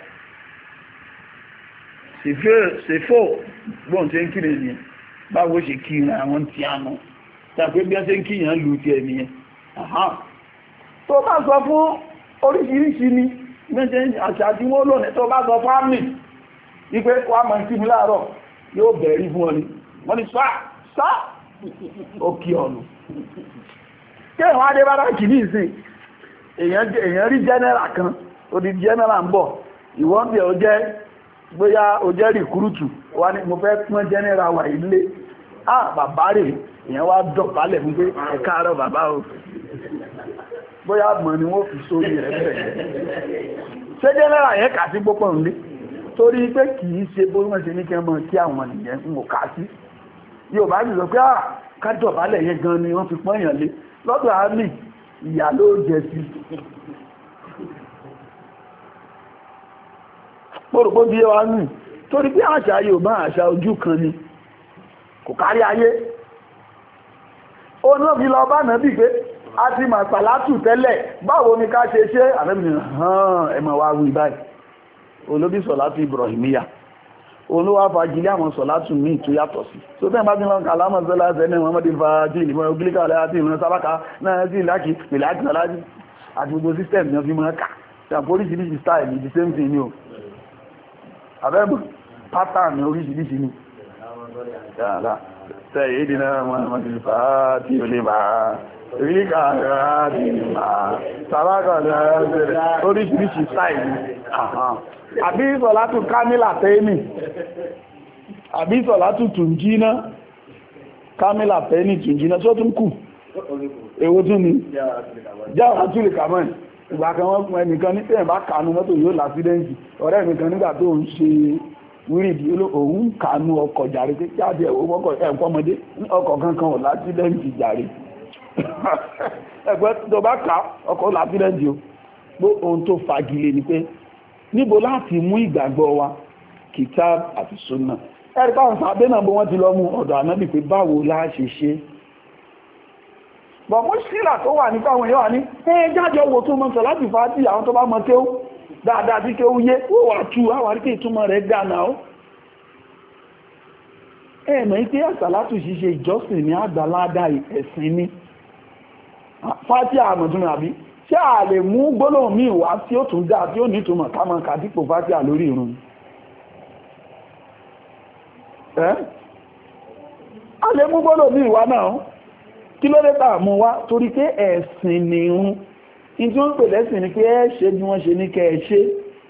ṣèfò gbọ́n tí ń kí rẹ̀ nìyẹn báwo ṣe kí ìrìn àwọn tí a nù tàbí bí wọ́n ṣe ń kí ìyàn lù ti ẹ̀mìyẹn tó bá sọ fún oríṣiríṣi ní méjì àṣà tí wọ́n lónìí tó bá sọ fún àmì wípé wà mọ̀ sí mi láàárọ̀ yóò bẹ̀rí fún ọ ni wọ́n ni sáà sáà òkè ọ̀nà kí ẹ̀wọ̀n adébára kì ní ìsìn èèyàn rí jẹ́nẹ́rà kan odi jẹ́nẹ́rà ń bọ̀ ìwọ́n bí ó jẹ́ bóyá ó jẹ́ rìkúrútù wà ní mo fẹ́ pọ́n jẹ́nẹ́rà wà ilé ah bàbá rẹ̀ èèyàn wá dọ̀bálẹ̀ fún pé ẹ káàárọ̀ bàbá o bóyá mọ̀ ni wọ́n fi sórí rẹ̀ bẹ̀rẹ̀ ṣé jẹ́nẹ́rà yẹn kà sí pópọ̀ nílé torí pé kìí ṣe bó wọ́n ṣe ní kẹ́ mọ́ kí àwọn ènìyàn ń wò ká sí yóò bá jù sọ pé à kájọ̀bálẹ̀ yẹn gan ni wọ́n fi pọ́n èèyàn lé lọ́dọ̀ àmì ìyà ló jẹ sí pòròpó bí wá nù torí pé àṣà Yorùbá àṣà ojú kan ni kò kárí ayé ó náà fi lọ bá nàbí pé a ti mà sàlátù tẹ́lẹ̀ báwo ni ká ṣe ṣe àrẹ́bìnrin hàn ẹmọ̀ wá wí báyìí olóbí sọ̀látù Ibrahimiya olówá fagilé àwọn sọ̀látù míì tó yàtọ̀ sí tó tẹ́ bá ti lọ kà lámọ̀ sọ́lá ẹni wọn mọ́dé fàájì ìlú ogílíkà láti ìlú sábàkà náà sí ìlàkì ìlàkì aláàjì àti gbogbo system ní ọfí mọ́ ká ṣàpọ̀ oríṣiríṣi style ní the same thing ni o àbẹ́bù pattern ní oríṣiríṣi ni tẹ́ èdè náà mọ́dé fàájì olè máa ìlàkà láti sábàkà oríṣiríṣi style àbí sọ̀látù kámílà tẹ́ẹ̀mì àbí sọ̀látù tùnjínà kámílà tẹ́ẹ̀mì tùnjínà tó tún kù èwo tún ni jáwà tún lè kàmọ́ ìgbà kan wọ́n fún ẹnìkan ní tẹ́ẹ̀ bá kànú mọ́tò yóò lásídẹ́ǹtì ọ̀rẹ́ ẹnìkan nígbà tó ń ṣe wírìdì òun kànú ọkọ̀ jàre pé jáde ẹ̀kọ́ ọmọdé ọkọ̀ kankan ò lásídẹ́ǹtì jàre ẹgbẹ́ tó bá ká ọkọ̀ lásídẹ́ǹtì o ohun tó fagilé ni pé níbo láti mú ìgbàgbọ́ wa kìtàb àti súnà ẹ̀rí báwọn sàbẹ́ náà bó wọ́n ti lọ mú ọ̀dọ̀ ànábì pé báwo la ṣe ṣe bọ̀ mú sílà tó wà nípa àwọn èèyàn ní ẹ jájọ wo tó mọ́ sọ láti fà á tí àwọn tó bá mọ̀ kéwú dáadáa tí kéwú yé ó wà tú àwárí pé ìtumọ̀ rẹ̀ dáná ó ẹ mọ̀ pé àsàlátù ṣíṣe ìjọsìn ní àgbàládà ẹ̀sìn ní fàtí àmọ̀tún àbí ṣé a lè mú gbólóhùn míì wá tí ó tún dáa tí ó nítumọ̀ ká mọ̀ kàdípò fàtíà lórí ìrun ẹ́ a lè mú gbólóhùn míì wá náà kí ló dé tàà mú wá torí pé ẹ̀sìn ni irun in tí wọ́n ń pè lẹ́sìn ni pé ẹ ṣe bí wọ́n ṣe ní kẹ́ ẹ ṣe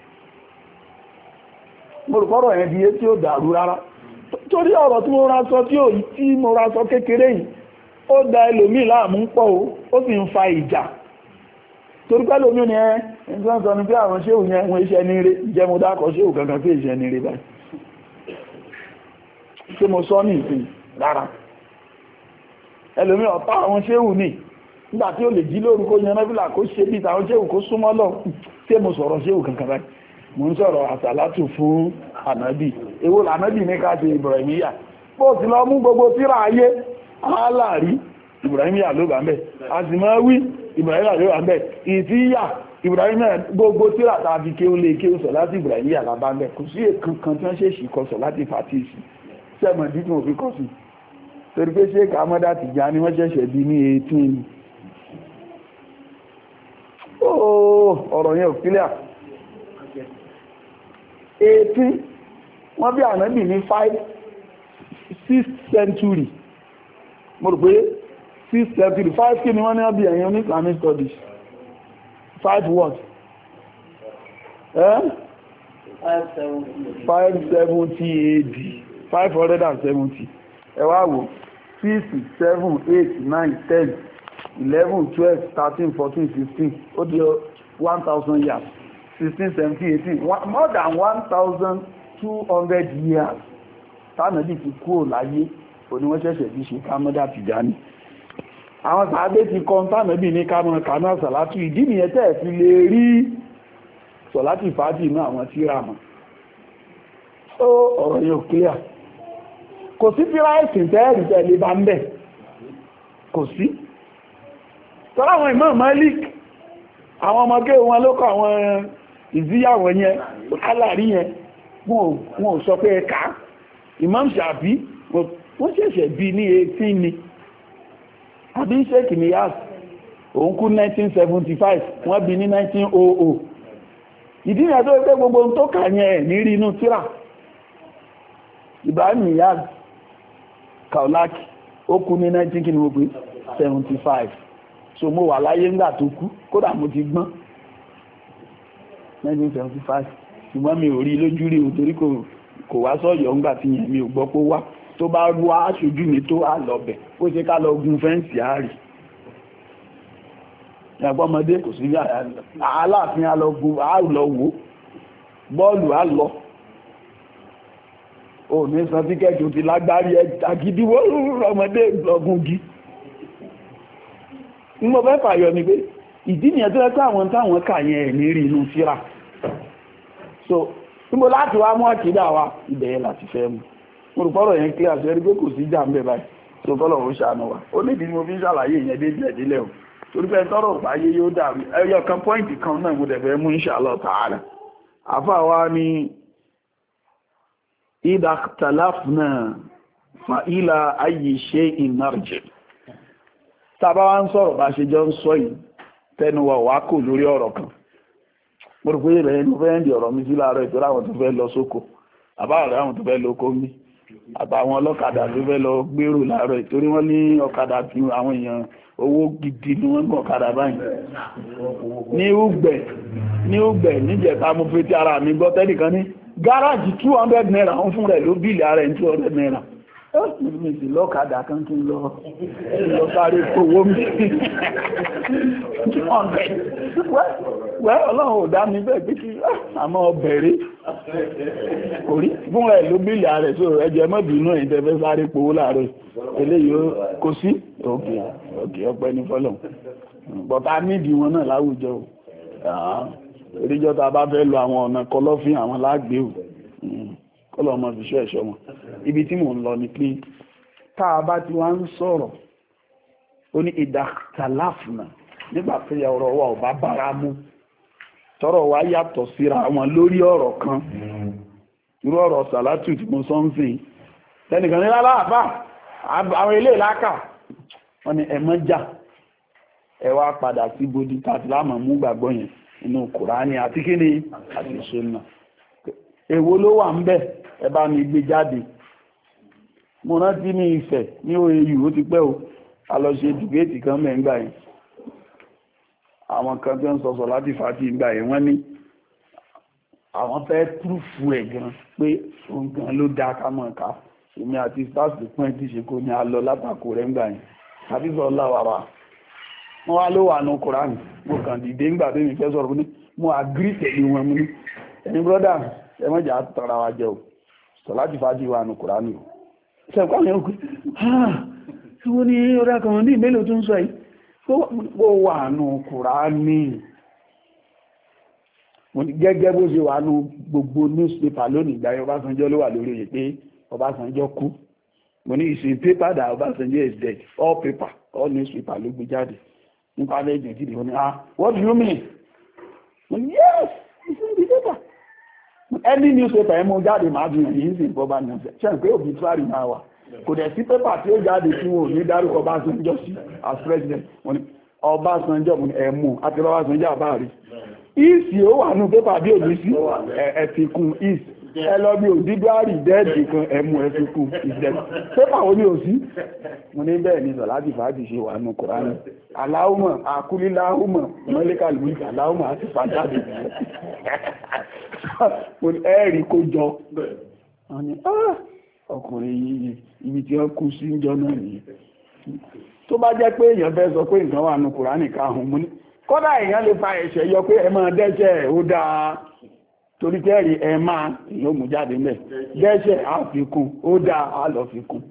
mo rò pọ́rọ̀ yẹn di é tí ó dàrú rárá torí ọ̀rọ̀ tí mo ra sọ tí ò tí mo ra sọ kékeré yìí ó da ẹlòmíì láàmú pọ̀ ó sì ń fa ìjà torí pẹ́lú omi ní ẹ́ ìjọ́n sọ ní pé àwọn ṣéhù yẹn wọ́n iṣẹ́ ní ire jẹ́ mo dákọ̀ ṣéhù kankan pé iṣẹ́ ní ire báyìí tí mo sọ ní ìsìn rárá ẹlòmí ọ̀tá àwọn ṣéhù ní nígbà tí ó lè jí lóru kó yan náfìlà kó ṣe bí àwọn ṣéhù kó súnmọ́ lọ tí mo sọ̀rọ̀ ṣéhù kankan báyìí mo ń sọ̀rọ̀ àsàlátù fún ànábì èwo lànábì ní ká ṣe Ibrahimiya bó ti lọ mú gbogbo tíra ayé aláàrí Ibrahimiya ló bá ń bẹ̀ àsìmọ́wí Ibrahimiya ló wà ń bẹ̀ ìtíyà Ibrahimiya gbogbo tíra tàbí kí ó lè kí ó sọ láti Ibrahimiya lábá ń bẹ̀ kò sí èkankan tí wọ́n ṣe ṣì kọ sọ láti fàtíìsì sẹ́mọ̀ dídùn òfin kọ́ sí torí pé ṣe kàmọ́dá Tìjàní wọ́n ṣẹ̀ṣẹ̀ bí ní eighteen ooo ọ̀rọ̀ yẹn ò kílẹ̀ eighteen wọ́n bí ànábì ní five sixth century mo rò pé sixth century five kí ni wọ́n ní ọbí ẹ̀yìn oní Islamic studies five what eh five seventy A D five hundred seventy ẹ wá wò six seven eight nine ten eleven twelve thirteen fourteen fifteen ó di one thousand years sixteen seventeen eighteen more than one thousand two hundred years tánàbí ti kúrò láyé òní wọ́n ṣẹ̀ṣẹ̀ bí ṣe kámọ́dá Tìjàní àwọn sàábé ti kọ́ tánàbí ní kámọ́ kanáà sàlátù ìdí nìyẹn tẹ́ fi lè rí sọ̀látì fàájì inú àwọn tíra mọ̀ ó ọ̀rọ̀ yóò clear kò sí tíra ẹ̀sìn tẹ́ẹ̀rì tẹ́lẹ̀ bá ń bẹ̀ kò sí tọ́lá àwọn Imam Malik àwọn ọmọgé wọn ló kọ àwọn ìzíyàwó yẹn aláàrí yẹn wọn ò sọ pé ẹ̀ka Imam Shafi wọ́n ṣẹ̀ṣẹ̀ bí ní eighteen ni àbí Sheikh Niyas òun kú nineteen seventy five wọ́n bí ní nineteen hundred ìdí ìyà tó pé gbogbo tó kà yẹn ẹ̀ ní rí inú tíra Ibrahim Niyas Kaulaki ó kú ní nineteen seventy five so mo wà láyé ńgbà tó kú kódà mo ti gbọ́n nineteen seventy five ṣùgbọ́n mi ò rí lójú rí nítorí kò wá sọ́yọ̀ ńgbà tí yẹn mi ò gbọ́ pé wá tó bá wá aṣojú mi tó á lọ bẹ̀ ó ṣe ká lọ gun fẹ́ǹsì àárí ẹgbọ́mọdé kò sí aláàfin á lọ gun á lọ wò bọ́ọ̀lù á lọ ò ní san tíkẹ́ẹ̀tì ó ti lágbárí àgídíwó ọmọdé lọ́gúngi ní mo fẹ́ fàyọ ni pé ìdí nìyẹn tó ẹ́kọ́ àwọn táwọn kà yẹn ẹ̀ ní rí inú síra so níbo láti wá mú àkídà wa ibẹ̀ yẹn láti fẹ́ mú mo rò pọ́rọ̀ yẹn clear ṣe rí pé kò sí jà ń bẹ̀ báyìí so kọ́lọ̀ ó ṣàánú wa ó nídìí ni mo fi ń ṣàlàyé ìyẹn dédé ẹ̀dílẹ̀ o torí pé tọ́rọ̀ báyé yóò dàrú ẹyọ kan pọ́ìntì kan náà mo dẹ̀ fẹ́ mú inshallah ta'ala àfà wa ní idha ikhtalafna fa ila ayyi shay'in narji' tàbá wá ń sọ̀rọ̀ bá ṣe jọ ń sọ yìí tẹnu wa wá kò lórí ọ̀rọ̀ kan mo rò pé ìrẹ̀ inú fẹ́ ń di ọ̀rọ̀ mi sí láàárọ̀ ìtọ́rọ àwọn tó fẹ́ lọ sóko àbáàrẹ̀ àwọn tó fẹ́ lọ kó mi àtàwọn ọlọ́kadà tó fẹ́ lọ gbèrò láàárọ̀ ìtorí wọ́n ní ọ̀kadà tí àwọn èèyàn owó gidi ni wọ́n gbọ́ ọ̀kadà báyìí ní Ùgbẹ̀ ní Ùgbẹ̀ níjẹta mo fi ti ara mi gbọ́ tẹ́nìkan ní gáràjì two hundred naira ń fún rẹ̀ ló bíìlì ara ẹ̀ two hundred naira mi lọ́kadà kan kí n lọ lọ sáré kówó mi wẹ́ ọlọ́run ò dá mi bẹ́ẹ̀ pé kí àmọ́ bẹ̀rẹ̀ orí fún ẹ̀ ló bílì ààrẹ tó ẹjẹ́ mọ́bìnú ẹ̀yìn tẹ́fẹ́ sáré kówó láàárọ̀ eléyìí kò sí òkè òkè ọpẹ́ ní fọ́lọ̀ bọ̀tá nídìí wọn náà láwùjọ oríjọ́ ta bá fẹ́ lo àwọn ọ̀nà kọlọ́fín àwọn lágbé ò kọ́lọ̀ ọmọ ìṣẹ́ ẹ̀ṣọ́ wọn ibi tí mò ń lọ ni pé táa bá ti wá ń sọ̀rọ̀ ó ní ìdàkàláfùnà nígbà tí ọ̀rọ̀ wa ò bá bára mú tọ́rọ̀ wa yàtọ̀ síra wọn lórí ọ̀rọ̀ kan irú ọ̀rọ̀ sàlátù tí mo sọ ń sìn lẹ́nìkan ní láláàbá àwọn ilé ìlákà wọ́n ní ẹ̀mọ́ jà ẹ wá padà sí bodi tàbí láàmà mú gbàgbọ́ yẹn inú Kùránì àti kíni àti Sunnah èwo ló wà ń bẹ̀ ẹ bá mi gbé jáde mo rántí ní Ifẹ̀ ní O A U ó ti pẹ́ o a lọ ṣe dìbéètì kan mẹ́ngbà yẹn àwọn kan tí wọ́n sọ̀sọ̀ láti fàtí ìgbà yẹn wọ́n ní àwọn fẹ́ túrùfù ẹ̀ gan pé òun gan ló dá kámọ̀ ká èmi àti stars pín tí ṣe kó ní a lọ látàkò rẹ̀ ńgbà yẹn àti sọ láwàwà wọ́n wá ló wà ní Kùránì mo kàn dìde ńgbà tó mi fẹ́ sọ̀rọ̀ ní mo àgírí pẹ̀lú wọn mú ní ẹni brọ́dà ẹmọ́jà tọ́ra wa jẹ́ o sọ láti fàájì wà ní Kùránì o ṣẹ̀kọ́ àwọn òkú tí wọ́n ní ọ̀rẹ́ kan ní ìmẹ́lò tó ń sọ yìí ó wà ní Kùránì gẹ́gẹ́ bó ṣe wà ní gbogbo newspaper lónìí ìgbà yẹn Ọbásanjọ́ ló wà lórí oyè pé Ọbásanjọ́ kú mo ní ìsìn paper that Ọbásanjọ́ is dead all paper all newspaper ló gbé jáde nípa lẹ́jẹ̀ tí wọ́n ní ah what do you mean mo ní yes it's in the paper any newspaper ẹ mú jáde máa fi hàn yìí sí ìbọba ní ọ̀sẹ̀ ṣe ń pé obituary máa wà kò dẹ̀ sí pépà tí ó jáde tí wọn ò ní dárúkọ Ọbásanjọ́ sí as president wọ́n ní Ọbásanjọ́ mú ẹ̀mú àti Ọbásanjọ́ àbáàrí ìsì ó wà ní pépà bí òní sí ẹ̀fìkún ìsì ẹ lọ bí òdígbárì dẹ́ẹ̀dì kan ẹ̀mú ẹ̀fìkún ìsẹ̀ pépà ó ní òsí mo ní bẹ́ẹ̀ ni sọ̀láti fàájì ṣe wà ní Kùránì aláhùmọ̀ àkúlíláhùmọ̀ mọ́lẹ́kàlùmí aláhùmọ̀ àti fàjáde ẹ̀rí kó jọ ọkùnrin yìí ibi tí ó kú sí ìjọ náà nìyẹn tó bá jẹ́ pé èèyàn fẹ́ sọ pé nǹkan wà ní Kùránì káhùn mú ní kódà èèyàn lè fa ẹ̀ṣẹ̀ yọ pé ẹ máa dẹ́ṣẹ̀ ó dáa torí kẹ́rì ẹ máa èèyàn mú jáde mẹ́ dẹ́ṣẹ̀ á fi kún ó dáa á lọ fi kún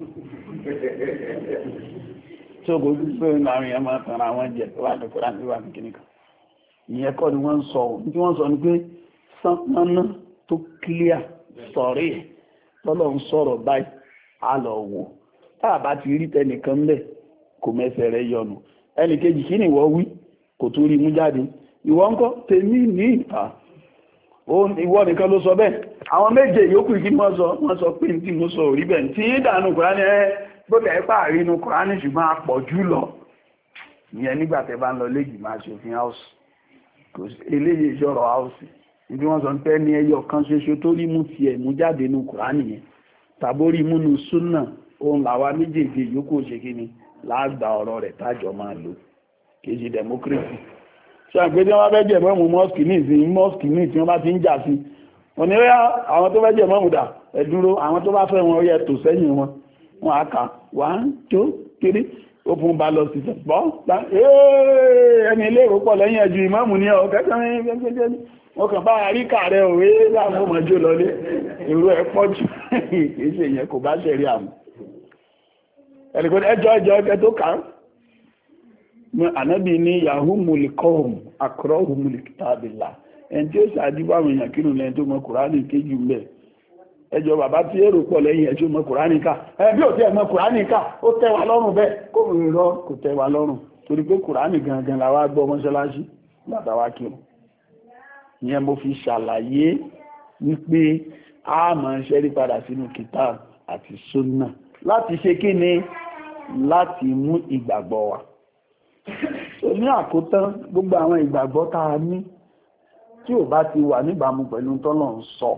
tó kò sí pé láàrin èèyàn máa tanra wọn jẹ wà ní Kùránì wà ní kìnnìkan ìyẹn kọ́ ni wọ́n ń sọ tí wọ́n sọ ni pé sánmọ́ná tó kílíà sọ̀rí ẹ̀ tọ́lọ̀ ń sọ̀rọ̀ báyìí á lọ wò táà bá ti rí tẹnìkan lẹ̀ kò mẹ́sẹ̀ rẹ̀ yọnu ẹnì kejì kí ni ìwọ wí kò tó rí mú jáde ìwọ ńkọ́ tèmi ní ìta ìwọ nìkan ló sọ bẹ́ẹ̀ àwọn méje yòókù kí wọ́n sọ wọ́n sọ pé tí mo sọ orí bẹ́ẹ̀ tí ìdànù Kùránì ẹ gbọ́dọ̀ ẹ pààrí inú Kùránì ṣùgbọ́n a pọ̀ jù lọ ìyẹn nígbà tẹ́ bá ń lọ lẹ́gbìmọ̀ aṣòfin house kò sí eléyìí ìṣọ̀rọ̀ house ibi wọ́n sọ pé ní ẹyọ kan ṣoṣo tó rí mú tiẹ̀ mú jáde nínú Kùránì yẹn tàbórí múnú súnà òun làwa méjèèjì yòókù ṣe kí ni láàgbà ọ̀rọ̀ rẹ̀ tájọ máa lò kì í ṣe democracy ṣe àgbé tí wọ́n fẹ́ jẹ̀ mọ́mù mọ́sùkì ní ìsìn mọ́sùkì ní tí wọ́n bá ti ń jà sí wọ́n ní rẹ́ àwọn tó fẹ́ jẹ̀ mọ́mù dà ẹ dúró àwọn tó bá fẹ́ wọn yẹ tò sẹ́yìn wọn wọn á kà one two three open ballot system bọ́ ẹni ilé ìrọ́pọ̀ lẹ́yìn ẹ̀jú ìmọ̀mù ní ọ̀ kẹ́kẹ́ wọ́n kàn bá àríkà rẹ̀ òwe láwọn ọmọdé lọlé èrò ẹ̀ pọ̀ jù èsì èyàn kò bá ṣẹ̀rí àmù ẹ̀lẹ́gbẹ̀ẹ́ ẹjọ́ ẹjọ́ ẹjọ́ tó kà á ànábì ní yahoo mulikọ́hùn akọ́rọ́hùn mulikitabilá ẹni tí ó ṣàdíbò àwọn èèyàn kírun lẹ́yìn tó mọ kùránì kéjì ń bẹ̀ ẹjọ́ bàbá tí èrò pọ̀ lẹ́yìn ẹ̀ tí ó mọ kùránì ká ẹ bí ò tí ẹ̀ mọ kùránì ká ó tẹ́ wa lọ́rùn bẹ́ẹ̀ kó rọ kò tẹ́ wa lọ́rùn torí pé kùránì gangan la wá gbọ́ mọ́ṣáláṣí bàtà wa kírun ìyẹn mo fi ṣàlàyé wípé a máa ń ṣẹ́rí padà sínú kìtàb àti sunna láti ṣe kí ni láti mú ìgbàgbọ́ wa so ní àkótán gbogbo àwọn ìgbàgbọ́ tá a ní tí ò bá ti wà níbàámu pẹ̀lú tọ́lọ̀ ń sọ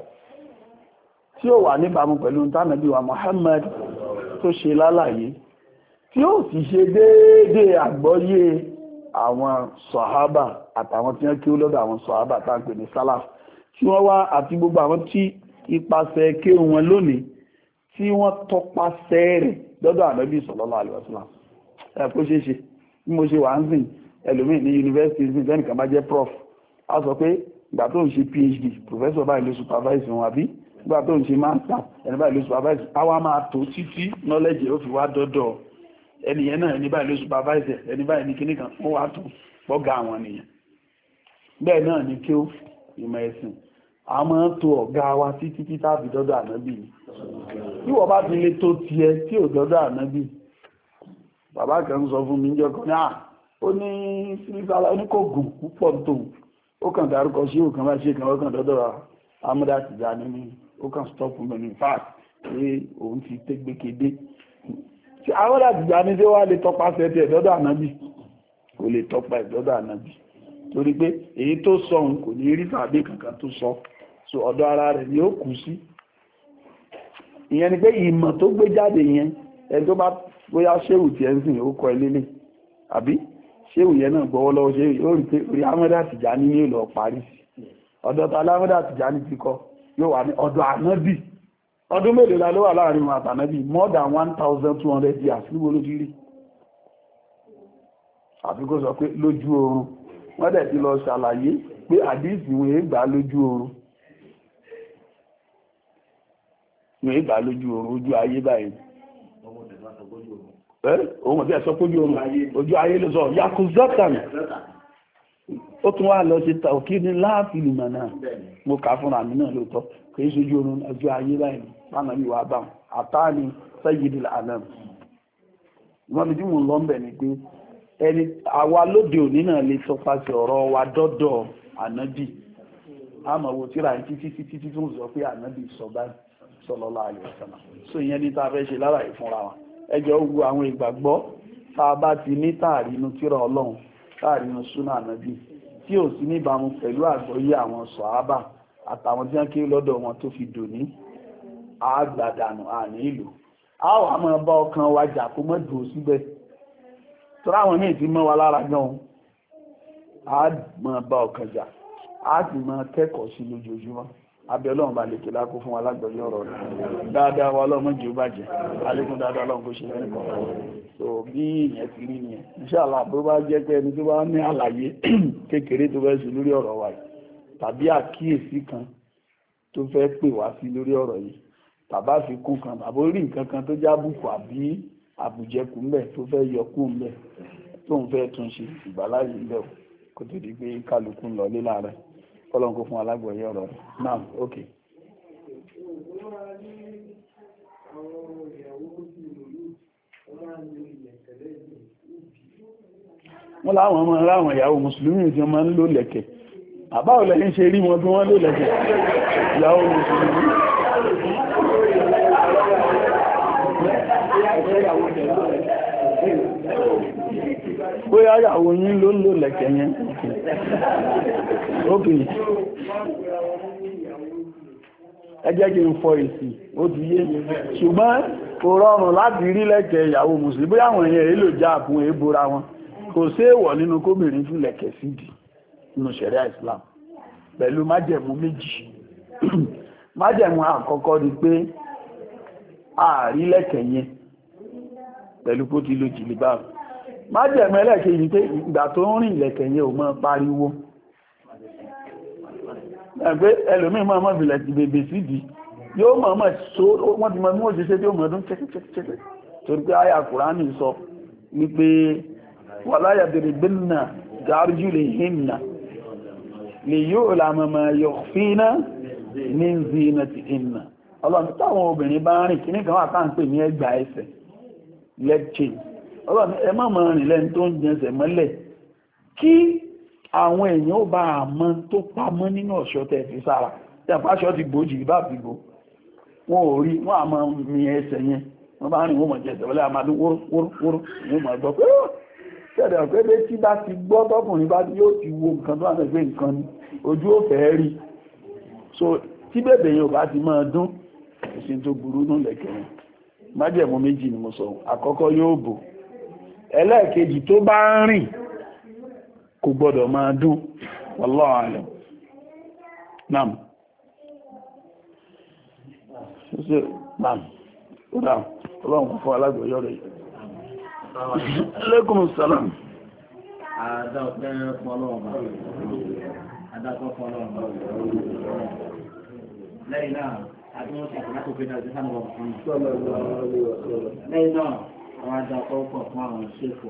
tí ó wà níbàámu pẹ̀lú tánàbí wa Muhammad tó ṣe lálàyé tí ó sì ṣe déédéé àgbọ́yé àwọn sọ̀hábà àtàwọn tí wọ́n kí ó lọ́dọ̀ àwọn sọ̀hábà tá à ń pè ní sálàf tí wọ́n wá àti gbogbo àwọn tí ipasẹ̀ kéwù wọn lónìí tí wọ́n tọpasẹ̀ rẹ̀ lọ́dọ̀ ànábì sallallahu alaihi wasallam ẹ̀ kó ṣeé ṣe bí mo ṣe wà ń sìn ẹlòmíì ní yunifásitì ní ẹnìkan bá jẹ́ prof a sọ pé ìgbà tó ń ṣe phd professor báyìí ló supervise wọn àbí ìgbà tó ń ṣe master ẹni báyìí ló supervise àwa máa tó títí knowledge ó fi wá dọ́dọ̀ ẹnìyẹn náà ẹni báyìí ló supervise ẹni báyìí ní kíní kan ó wá tó bọ́gà àwọn nìyẹn bẹ́ẹ̀ náà ni kí ó ìmọ̀ ẹ̀sìn a máa tó ọ̀gá wa títí tí tàbí dọ́dọ̀ ànábì ni tí wọ́n bá ti lè tó tiẹ̀ tí ò dọ́dọ̀ ànábì bàbá kan sọ fún mi jọ kan ní à ó ní sílífàlà oníkògùn púpọ̀ tó ó kàn dárúkọ sí òkan bá ṣe kan ó kàn dọ́dọ̀ Amúdá Tìjàní ní ó kàn stop mi ní fact pé òun ti tẹ́gbẹ́kédé tí Amúdá Tìjàní tí wá lè tọpasẹ̀ tiẹ̀ dọ́dọ̀ ànábì kò lè tọpa ẹ̀ dọ́dọ̀ ànábì torí pé èyí tó sọ òun kò ní rí tàbí kankan tó sọ so ọ̀dọ̀ ara rẹ̀ ni ó kù sí ìyẹn ni pé ìmọ̀ tó gbé jáde yẹn ẹni tó bá bóyá ṣéwù tí ẹ ń sìn ó kọ ẹ lélẹ̀ àbí ṣéwù yẹn náà gbọ́wọ́ lọ́wọ́ ṣéwù yóò rí pé orí Amúdá Tìjàní ní ìlọ parí sí ọ̀dọ̀ ta Amúdá Tìjàní ti kọ yóò wà ní ọ̀dọ̀ ànábì ọdún mélòó la ló wà láàrin wọn àtànábì more than one thousand two hundred years níbo ló ti rí àfi kó sọ pé lójú oorun wọ́n dẹ̀ ti lọ ṣàlàyé pé àdíìsì wọn ègbà lójú oorun wọn ègbà lójú oorun ojú ayé báyìí ẹ́ òun ọ̀bí ẹ̀sọ́ pójú oorun ojú ayé ló sọ yakuzatan ó tún wá lọ sí tàókí ní láàfin ìmọ̀ náà mo kà fún àmì náà lóòótọ́ kìí ṣojú oorun ojú ayé báyìí lánàá bí wàá bá wọn àtàní sayyidil alam wọ́n mi tí mo lọ ń bẹ̀ ni pé ẹni àwa lóde òní náà lè tọpasẹ̀ ọ̀rọ̀ wa dọ́dọ̀ ànábì àmọ́ wo tíra títí títí tí tó ń sọ pé ànábì sọ báyìí sallallahu alaihi wasallam so ìyẹn ní tá a fẹ́ ṣe lára ìfúnra wa ẹjọ́ gbogbo àwọn ìgbàgbọ́ tá a bá ti ní táàrí inú tíra ọlọ́run táàrí inú súnà ànábì tí ò sí níbàámu pẹ̀lú àgbọ́yé àwọn sọ̀hábà àtàwọn tí wọ́n kí lọ́dọ̀ wọn tó fi dòní àgbàdànù àní ìlú a wà máa bá ọkàn wa jà kó mọ́ dùn síbẹ̀ tọ́rọ àwọn míì ti mọ́ wa lára gan a máa bá ọkàn jà a sì máa kẹ́kọ̀ọ́ sí lójoojúmọ́ abẹ́ ọlọ́run bá lè kí lákó fún alágbọ̀yé ọ̀rọ̀ rẹ̀ dáadáa wa ọlọ́run jù bàjẹ́ alékún dáadáa ọlọ́run kó ṣe lẹ́nu kọ̀ọ̀kan so bí ìyẹn ti rí nìyẹn inshallah bó bá jẹ́ pé ẹni tó bá ní àlàyé kékeré tó fẹ́ sí lórí ọ̀rọ̀ wa yìí tàbí àkíyèsí kan tó fẹ́ pè wá sí lórí ọ̀rọ̀ yìí tàbá fi kún kan tàbí orí nǹkan kan tó jábùkù àbí àbùjẹkù ńbẹ tó fẹ́ yọkú ńbẹ tó ń fẹ́ tún ṣe ìgbàláyé ńbẹ kò tó di pé kálukú ń lọ lé láàárẹ̀ kọ́lọ́n kó fún alágbọ̀ọ́yé ọ̀rọ̀ rẹ̀ náà ok. wọ́n láwọn ọmọ ráwọn ìyàwó mùsùlùmí tí wọ́n máa ń lò lẹ̀kẹ̀ àbáwò lẹ́yìn ṣe rí wọn bí wọ́n lò lẹ̀kẹ̀ ìyàwó mùsùlùmí bóyá ìyàwó yín ló ń lò lẹ̀kẹ̀ yẹn ok ẹ jẹ́ kí n fọ èsì ó ti yé ṣùgbọ́n kò rọrùn láti rí lẹ̀kẹ̀ ìyàwó mùsùlùmí bóyá àwọn èèyàn èlò já àkún èébora wọn kò sí èèwọ̀ nínú kóbìnrin fún lẹ̀kẹ̀ sídìí nínú ṣẹ̀ríà Islam pẹ̀lú májẹ̀mú méjì májẹ̀mú àkọ́kọ́ ni pé ààrí lẹ̀kẹ̀ yẹn pẹ̀lú kó ti lo jìlìbáàbù májẹ̀mú ẹlẹ́kejì pé ìgbà tó ń rìn lẹ̀kẹ̀ yẹn ò mọ́ pariwo ẹgbẹ́ ẹlòmíì máa mọ́ ìbìlẹ̀ ti bèbè sídìí yóò mọ̀ mọ̀ so wọ́n ti mọ̀ ní wọ́n ṣe ṣe tí ó mọ̀ ọdún chẹ́kẹ́chẹ́kẹ́ torí pé àyà Kùránì sọ wípé wà láyà bèrè bínà gáárjú lè hìnà lè yóò làmọ̀mọ̀ yọ̀ fínà ní zina ti hìnà ọlọ́run táwọn obìnrin bá rìn kí ní kan wà ká ń pè ní ẹgbà ẹsẹ̀ leg chain ọlọ́run ẹ má mọ̀ rìn lẹ́ni tó ń jẹsẹ̀ mọ́lẹ̀ kí àwọn èèyàn ó bá àmọ́ tó pamọ́ nínú ọ̀ṣọ́ tẹ̀ fi sára tẹ̀fáṣọ́ ti gbòjì bá fi gbò wọn ò rí wọn àmọ́ mi ẹsẹ̀ yẹn wọ́n bá rìn wọ́n mọ̀ jẹsẹ̀ wọlé àmàdún wórówóró wọ́n mọ̀ gbọ́ pé ṣẹ̀dẹ̀ ọ̀pẹ́ tí bá ti gbọ́ tọkùnrin bá yóò ti wo nǹkan tó wà ní ẹgbẹ́ nǹkan ni ojú ó fẹ́ rí so tí bèbè yẹn ò bá ti máa dún ìsìn tó burú nù lẹ́kẹ̀ẹ́ májẹ̀mú méjì ni mo sọ àkọ́kọ́ yóò bò ẹlẹ́ẹ̀kejì tó bá ń rìn kò gbọ́dọ̀ máa dún wallahu alam naam ṣe naam ó dá ọlọ́run fún alágbèyọ́ rẹ̀ alaikum salam àdá ọ̀pẹ́ fún ọlọ́run adákọ́ fún ọlọ́run lẹ́yìn náà àdúgbò ṣàkóso láti òfin àti sáà lẹ́yìn náà àwọn àdá ọkọ̀ fún àwọn ṣẹ́fù